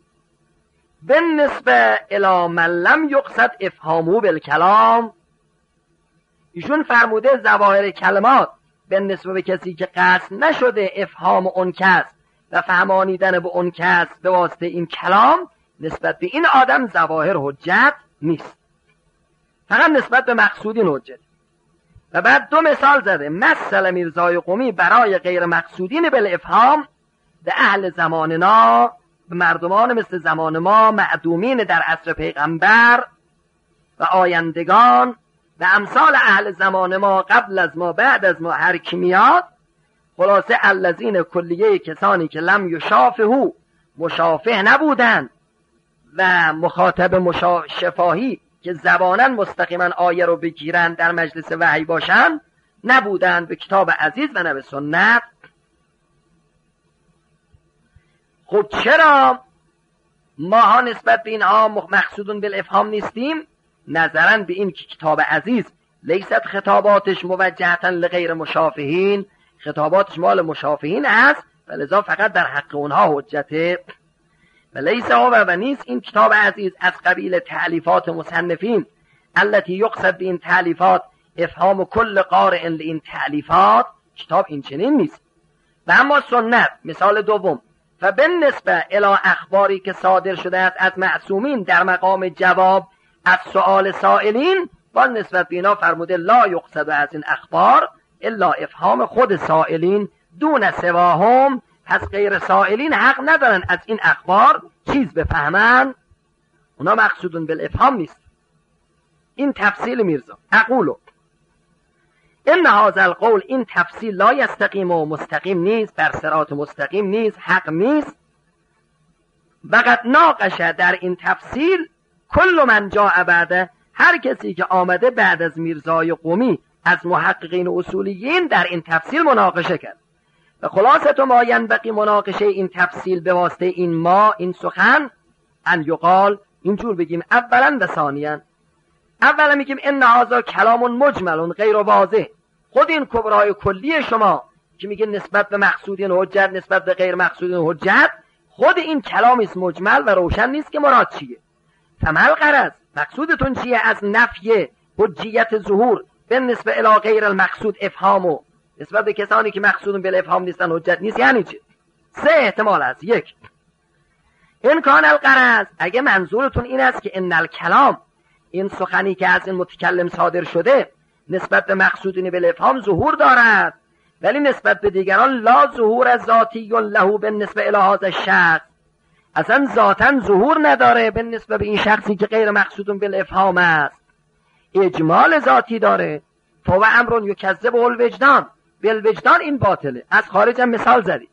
بالنسبه الی من لم یقصد افهامه بالکلام. ایشون فرموده ظواهر کلمات به نسبت به کسی که قصد نشده افهام اون کس و فهمانیدن به اون کس به واسطه این کلام، نسبت به این آدم ظواهر حجت نیست، فقط نسبت به مقصودین حجت. و بعد دو مثال زده. مثل میرزای قمی برای غیر مقصودین بالافهام به اهل زماننا، به مردمان مثل زمان ما، معدومین در عصر پیغمبر و آیندگان و امثال اهل زمان ما قبل از ما بعد از ما هر کی میاد، خلاصه الذین کلیه کسانی که لم یشافهو مشافه نبودن و مخاطب مشا... شفاهی که زبانن مستقیما آیه رو بگیرن در مجلس وحی باشن نبودن به کتاب عزیز و نه به سنت. خب چرا ماها نسبت به اینها مقصودون بالافهام نیستیم؟ نظرا به این که کتاب عزیز لیست خطاباتش موجهتن لغیر مشافهین، خطاباتش مال مشافهین هست و لذا فقط در حق اونها حجته. و لیس ها و نیست این کتاب عزیز از قبیل تألیفات مصنفین التي یقصد به این تألیفات افهام کل قارئ لین تألیفات. کتاب این چنین نیست. و اما سنت مثال دوم، و بالنسبه الی اخباری که صادر شده است از معصومین در مقام جواب از سؤال سائلین، با نسبت به اینا فرموده لا یقصد از این اخبار الا افهام خود سائلین دون سواهم. پس غیر سائلین حق ندارن از این اخبار چیز بفهمن، اونا مقصودون بالافهام نیست. این تفصیل میرزا. اقولو ان هذا القول، این تفصیل لا یستقیم و مستقیم نیست، بر صراط مستقیم نیست، حق نیست. وقد ناقش در این تفصیل کل من جاء بعده، هر کسی که آمده بعد از میرزای قمی از محققین اصولیین در این تفصیل مناقشه کرد. و خلاصه ما ینبغی مناقشه این تفصیل به واسطه این ما این سخن ان یقال، اینجور بگیم اولا و ثانیا. اولا میگیم ان هذا کلام مجمل غیر واضح. خود این کبرای کلی شما که میگه نسبت به مقصودین حجت نسبت به غیر مقصودین حجت، خود این کلامی است مجمل و روشن نیست که مراد چیه. فمال غرض، مقصودتون چیه از نفی حجیت ظهور به نسبت الی غیر المقصود افهامو، نسبت به کسانی که مقصودون بالافهام نیستن حجت نیست، یعنی چه؟ سه احتمال هست. یک، این کان الغرض، اگه منظورتون این است که ان الکلام، این سخنی که از این متکلم صادر شده نسبت به مقصودین بالافهام ظهور دارد ولی نسبت به دیگران لا ظهور ذاتی له بالنسبه الی هذا الشخص، اصلا ذاتاً ظهور نداره به نسبت به این شخصی که غیر مقصودون بالافهام است، اجمال ذاتی داره. فهو امر یکذب الوجدان، بالوجدان این باطله. از خارج هم مثال زدی.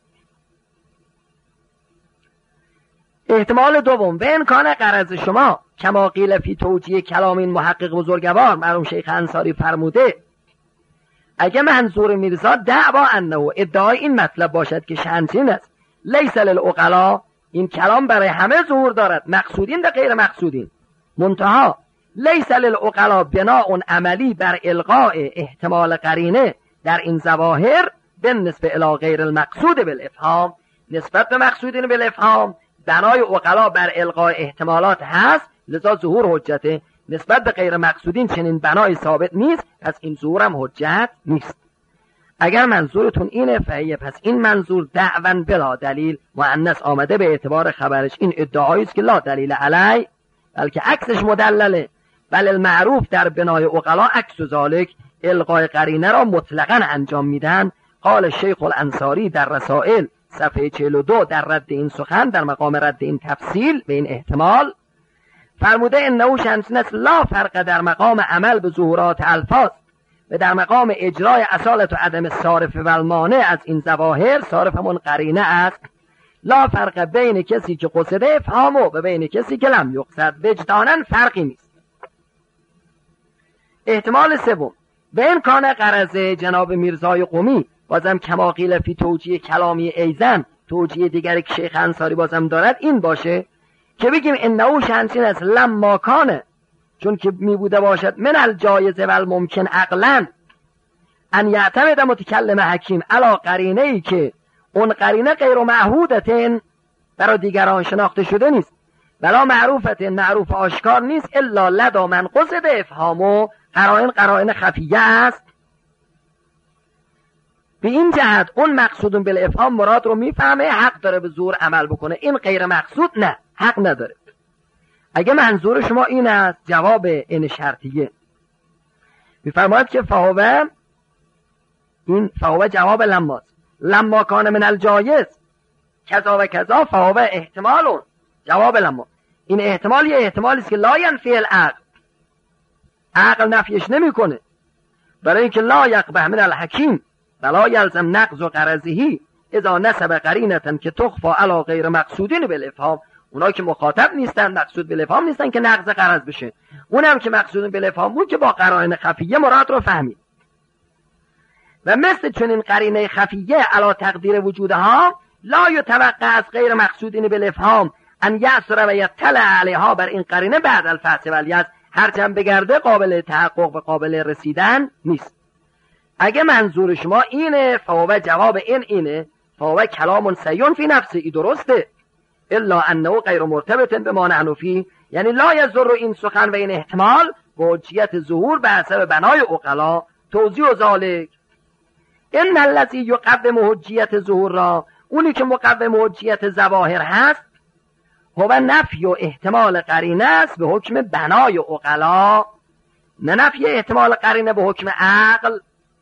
احتمال دوم، و امکان غرض شما کما قیل فی توجیه کلام این محقق بزرگوار مرحوم شیخ انصاری فرموده، اگه منظور میرزا دعوا انه ادعای این مطلب باشد که شأنچین است لیس للعقلا، این کلام برای همه ظهور دارد، مقصودین و غیر مقصودین، منتها لیس للعقلا بناء عملی بر الغاء احتمال قرینه در این ظواهر بالنسبه الی غیر المقصود بالافهام، نسبت به مقصودین بالافهام بنای عقلا بر الغاء احتمالات هست، لذا ظهور حجته. نسبت به غیر مقصودین چنین بنای ثابت نیست، پس این ظهور هم حجت نیست. اگر منظورتون اینه فهیه، پس این منظور دعون بلا دلیل مؤنث آمده به اعتبار خبرش، این ادعایی است که لا دلیل علی، بلکه عکسش مدلله. بل المعروف در بنای عقلا عکس ذالک، القای قرینه را مطلقاً انجام میدن. قال شیخ الانصاری در رسائل صفحه چهل و دو در رد این سخن، در مقام رد این تفصیل به این احتمال فرموده انه شمسین است لا فرق در مقام عمل به ظهورات الفاظ و در مقام اجرای اصالت و عدم صارف و المانع از این ظواهر. صارف همون قرینه است. لا فرق بین کسی که قصده افهامه و بین کسی که لم یقصد، وجدانن فرقی نیست. احتمال سوم، به امکان غرض جناب میرزای قمی بازم کما قیل فی توجیه کلامی ایزن، توجیه دیگری که شیخ انصاری بازم دارد این باشه که بگیم انه شانسین است لما کانه، چون که می بوده باشد من الجایز و الممکن عقلا ان یعتمد متکلم حکیم علا قرینه ای که اون قرینه غیر معهودتن، برای دیگران شناخته شده نیست، ولا معروفتن معروف آشکار نیست، الا لدا من قصد افهامو، قرائن قرائن خفیه است. به این جهت اون مقصودون بالافهام مراد رو میفهمه، حق داره به زور عمل بکنه. این غیر مقصود نه، حق نداره. اگه منظور شما این است، جواب این شرطیه میفرماید که فهوه، این فهوه جواب لماست، لما کان من الجایز کذا و کذا فهوه احتمالون، جواب لما. این احتمال یه احتمالی است که لا ینفی العقل، عقل نفیش نمیکنه، برای اینکه لا یقبح من الحکیم ولا یلزم نقض و غرضه اذا نسب قرینه که تخفى علی غیر مقصودین بالافهام. اونا که مخاطب نیستن، مقصود بالافهام نیستن که نقض غرض بشه، اونم که مقصود بالافهام بود که با قرائن خفیه مراد رو فهمید. و مثل چنین قرینه خفیه علی تقدیر وجودها لا یتوقع از غیر مقصودین بالافهام ان یأثر و یطلع علیها، بر این قرینه بعد الفحص والیز هرچند بگرده قابل تحقق و قابل رسیدن نیست. اگه منظور شما اینه، فهو جواب این اینه، فهو کلام سیون فی نفسه، ای درسته، الا انه غیر مرتبط به ما نحن فیه، یعنی لا یضر این سخن و این احتمال با حجیت ظهور به حسب بنای عقلا. توضیح ذالک ان الذی یقوم حجیت ظهور را، اونی که مقوم حجیت ظواهر هست، هو نفی و احتمال قرینه است به حکم بنای عقلا، نه نفی احتمال قرینه به حکم عقل.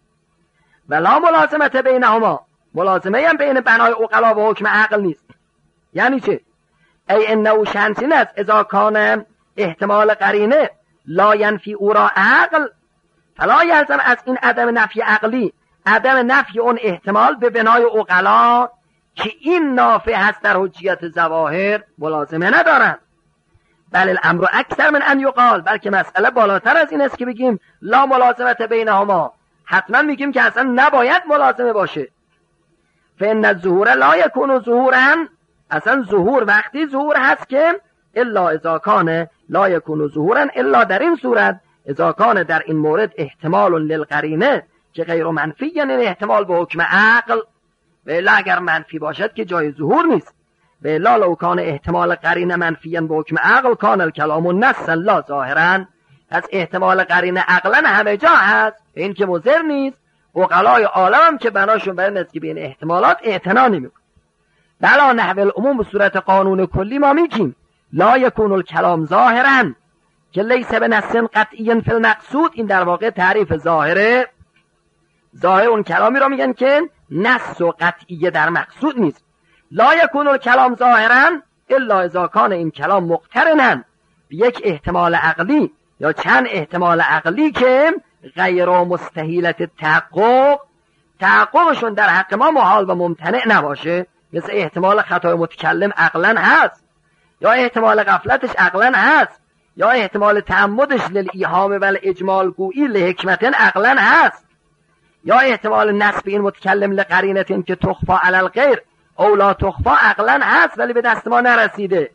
ولا ملازمت بینهما، ملازمه هم بین بنای عقلا و حکم عقل نیست. یعنی چه؟ ای انه شانسین است اذا کان احتمال قرینه لا ینفی او را عقل، فلا یلزم از این عدم نفی عقلی عدم نفی اون احتمال به بنای عقلا که این نافع هست در حجیت ظواهر ملازمه ندارن. بل الامر اکثر من ان یقال، بلکه مسئله بالاتر از این است که بگیم لا ملازمت بینهما، حتما میگیم که اصلا نباید ملازمه باشه. فان الظهور لا یکون ظهورا، اصلا ظهور وقتی ظهور هست که الا اذا کان لا یکون ظهورا، الا در این صورت اذا کان در این مورد احتمال للقرینه که غیر منفی، یعنی احتمال به حکم عقل، و الا اگر منفی باشد که جای ظهور نیست. و الا لو کان احتمال قرینه منفیا به حکم عقل کان الکلام نصا لا ظاهرا، از احتمال قرینه عقلا همه جا هست، این که مضر نیست. عقلای عالم هم که بناشون بر این است که به این احتمالات اعتنا نمیکنه. بلا نحو العموم به صورت قانون کلی ما میگیم لا یکون الکلام ظاهرا که لیس به نص قطعی فی المقصود، این در واقع تعریف ظاهره. ظاهر اون کلامی را میگن که نص و قطعی در مقصود نیست. لا یکون الکلام ظاهرا الا اذا کان این کلام مقترنا به یک احتمال عقلی یا چند احتمال عقلی که غیر مستحیلت تحقق، تحققشون در حق ما محال و ممتنع نباشه، مثل احتمال خطای متکلم عقلا هست، یا احتمال غفلتش عقلا هست، یا احتمال تعمدش للایهام و الاجمال گویی لحکمتن عقلا هست، یا احتمال نسب این متکلم لقرینتن که تخفا علی الغیر او لا تخفا عقلا هست ولی به دست ما نرسیده.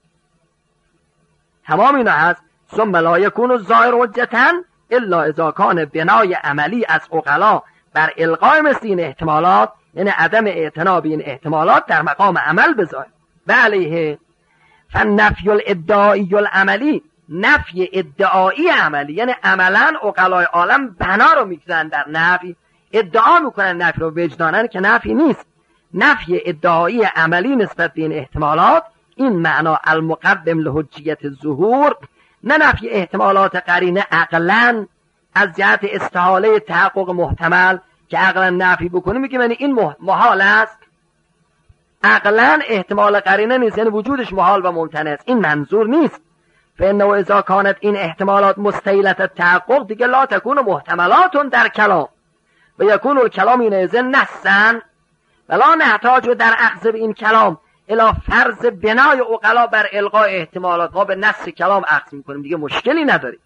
تمام اینا هست. ثم لا یکون الظاهر حجتا الا اذا کان بنای عملی از عقلا بر القای مثل این احتمالات، یعنی عدم اعتنا به این احتمالات در مقام عمل بذاره. و علیه فنفی الادعایی العملی نفی ادعایی عملی، یعنی عملا عقلای عالم بنا رو میگذارن در نفی، ادعا میکنن نفی رو، وجدانن که نفی نیست. نفی ادعایی عملی نسبت به این احتمالات، این معنا المقدم لحجیت ظهور، نه نفی احتمالات قرینه عقلا از جهت استحاله تحقق محتمل که عقلا نفی بکنه میگه یعنی این محال است. عقلا احتمال قرینه نیست، یعنی وجودش محال و ممتنع است، این منظور نیست. فانه اذا کانت این احتمالات مستحیلة التحقق دیگه لا تکون محتملات در کلام و یکون الکلام اینئذ نصا ولا نحتاج در اخذ این کلام الی فرض بنای عقلا بر القاء احتمالات. ما به نص کلام اخذ میکنیم دیگه مشکلی نداریم.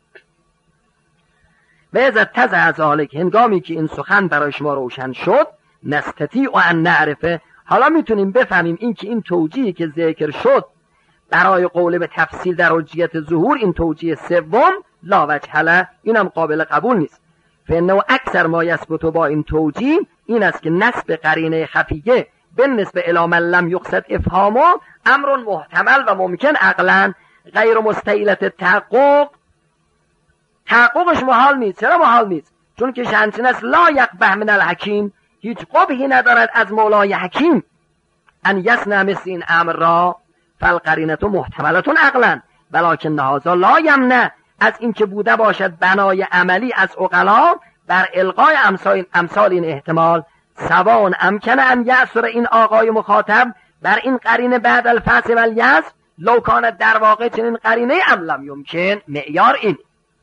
و اذا اتضح ذلک، هنگامی که این سخن برای شما روشن شد، نستطیع ان نعرفه، حالا میتونیم بفهمیم این که این توجیهی که ذکر شد برای قول به تفصیل در حجیت ظهور، این توجیه سوم لا وجه له، اینم قابل قبول نیست. فانه اکثر ما یثبت با این توجیه این است که نسب قرینه خفیه بالنسبه الی من لم یقصد افهامه امر محتمل و ممکن عقلا غیر مستحیلة التحقق. تحققش محال نیست. چرا محال نیست؟ چون که شأن است لا یقبح من الحکیم، هیچ قبحی ندارد از مولای حکیم ان یصنع مثل این امر را، فالقرینه محتملتون عقلا ولکن هذا لا یمنع از اینکه بوده باشد بنای عملی از عقلا بر القای امثال, امثال این احتمال. سواء امکن ان یأثر این آقای مخاطب بر این قرینه بعد الفصل و الیأس لو کانت در واقع چنین قرینه ام لم یمکن. معیار این.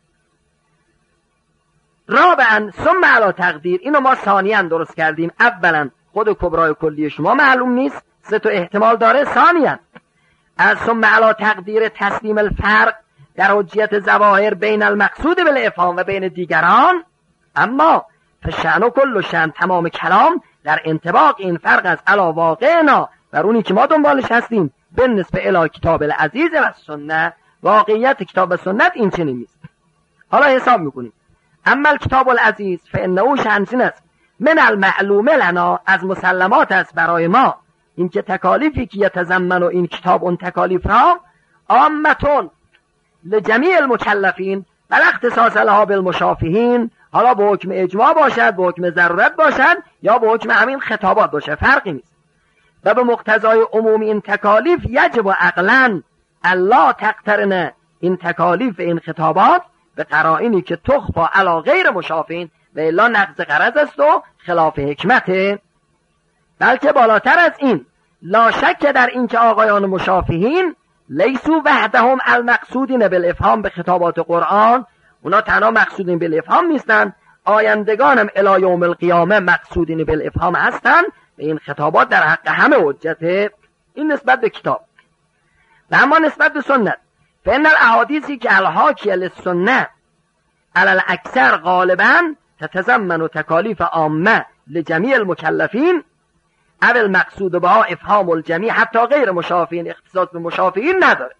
رابعا ثم علی تقدیر، اینو ما ثانیاً درست کردیم. اولا خود کبرای کلی شما معلوم نیست، سه تا احتمال داره. ثانیاً از ثم علی تقدیر تسلیم الفرق در حجیت ظواهر بین المقصود بالافهام و بین دیگران، اما فشأن و کل شأن تمام کلام در انطباق این فرق از علی واقعنا بر اونی که ما دنبالش هستیم بالنسبه الی کتاب العزیز و سنت. واقعیت کتاب و سنت این چنین نیست. حالا حساب میکنیم. اما الکتاب العزیز فانه شأن است من المعلوم لنا، از مسلمات است برای ما این که تکالیفی که یتضمن و این کتاب اون تکالیف را عامتون لجمیع المکلفین بل اختصاص لها بالمشافهین، حالا به حکم اجماع باشد، به حکم ضرورت باشد، یا به حکم همین خطابات باشه، فرقی نیست. و به مقتضای عموم این تکالیف یجب عقلا الا تقترن این تکالیف این خطابات به قرائنی که تخفا علی غیر مشافهین و الا نقض غرض است و خلاف حکمته. بلکه بالاتر از این لا شک در این که آقایان مشافهین لیسو وحدهم المقصودین بالافهام به خطابات قرآن، اونا تنها مقصودین بالافهام نیستن، آیندگانم الی یوم القیامه مقصودین بالافهام هستن به این خطابات در حق همه حجته. این نسبت به کتاب. و اما نسبت به سنت فإن الاحادیثی که الحاکیه للسنه علی الاکثر غالبا تتضمن تکالیف عامه لجمیع المکلفین او المقصود بها افهام الجمیع حتی غیر مشافهین، اختصاص به مشافهین نداره.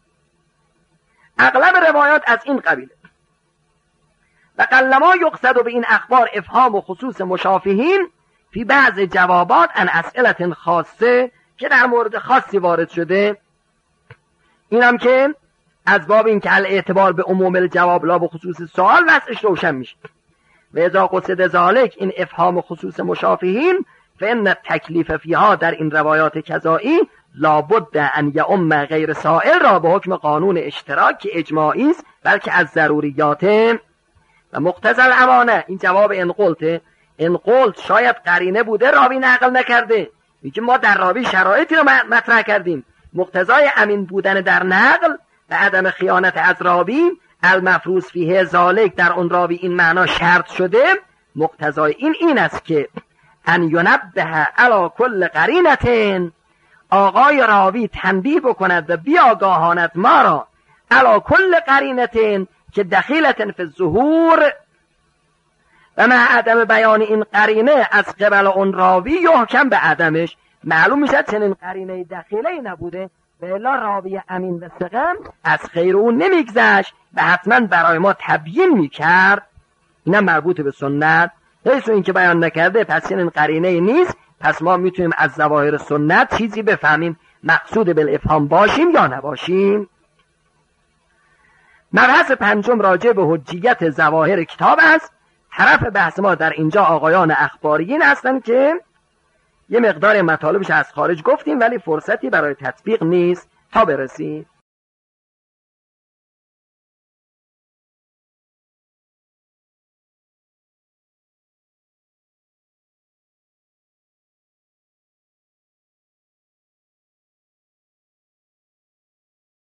اغلب روایات از این قبیله. و قلما یقصد به این اخبار افهام و خصوص مشافهین فی بعض جوابات ان اسئله خاصه که در مورد خاصی وارد شده. اینم که از باب این که الاعتبار به عموم الجواب لا به خصوص سوال وضعش روشن میشه. و اذا قصد ذالک این افهام و خصوص مشافهین فإن تکلیف فیها در این روایات کذایی لابد ان یعم غیر سائل را به حکم قانون اشتراک که اجماعی است بلکه از ضروریات. و مقتضی الامانه این جواب ان قلت، ان قلت شاید قرینه بوده راوی نقل نکرده، میگه ما در راوی شرایطی رو مطرح کردیم، مقتضای امین بودن در نقل و عدم خیانت از راوی المفروض فیه ذالک در اون راوی این معنا شرط شده. مقتضای این این است که ان ینبه علی کل قرینتین، آقای راوی تنبیه بکند و بیاگاهاند ما را علی کل قرینتین که دخیلتن فی الظهور و مع عدم بیان این قرینه از قبل اون راوی یحکم به عدمش. معلوم میشه چنین قرینه دخیله نبوده به الا راوی امین و ثقه از خیر اون نمیگذشت و حتما برای ما تبیین میکرد. اینم مربوط به سنت. حیث این که بیان نکرده پس چنین قرینه نیست، پس ما میتونیم از ظواهر سنت چیزی بفهمیم، مقصود بالافهام باشیم یا نباشیم. مبحث پنجم راجع به حجیت ظواهر کتاب است. طرف بحث ما در اینجا آقایان اخباریین هستند که یه مقدار مطالبش از خارج گفتیم ولی فرصتی برای تطبیق نیست تا برسیم.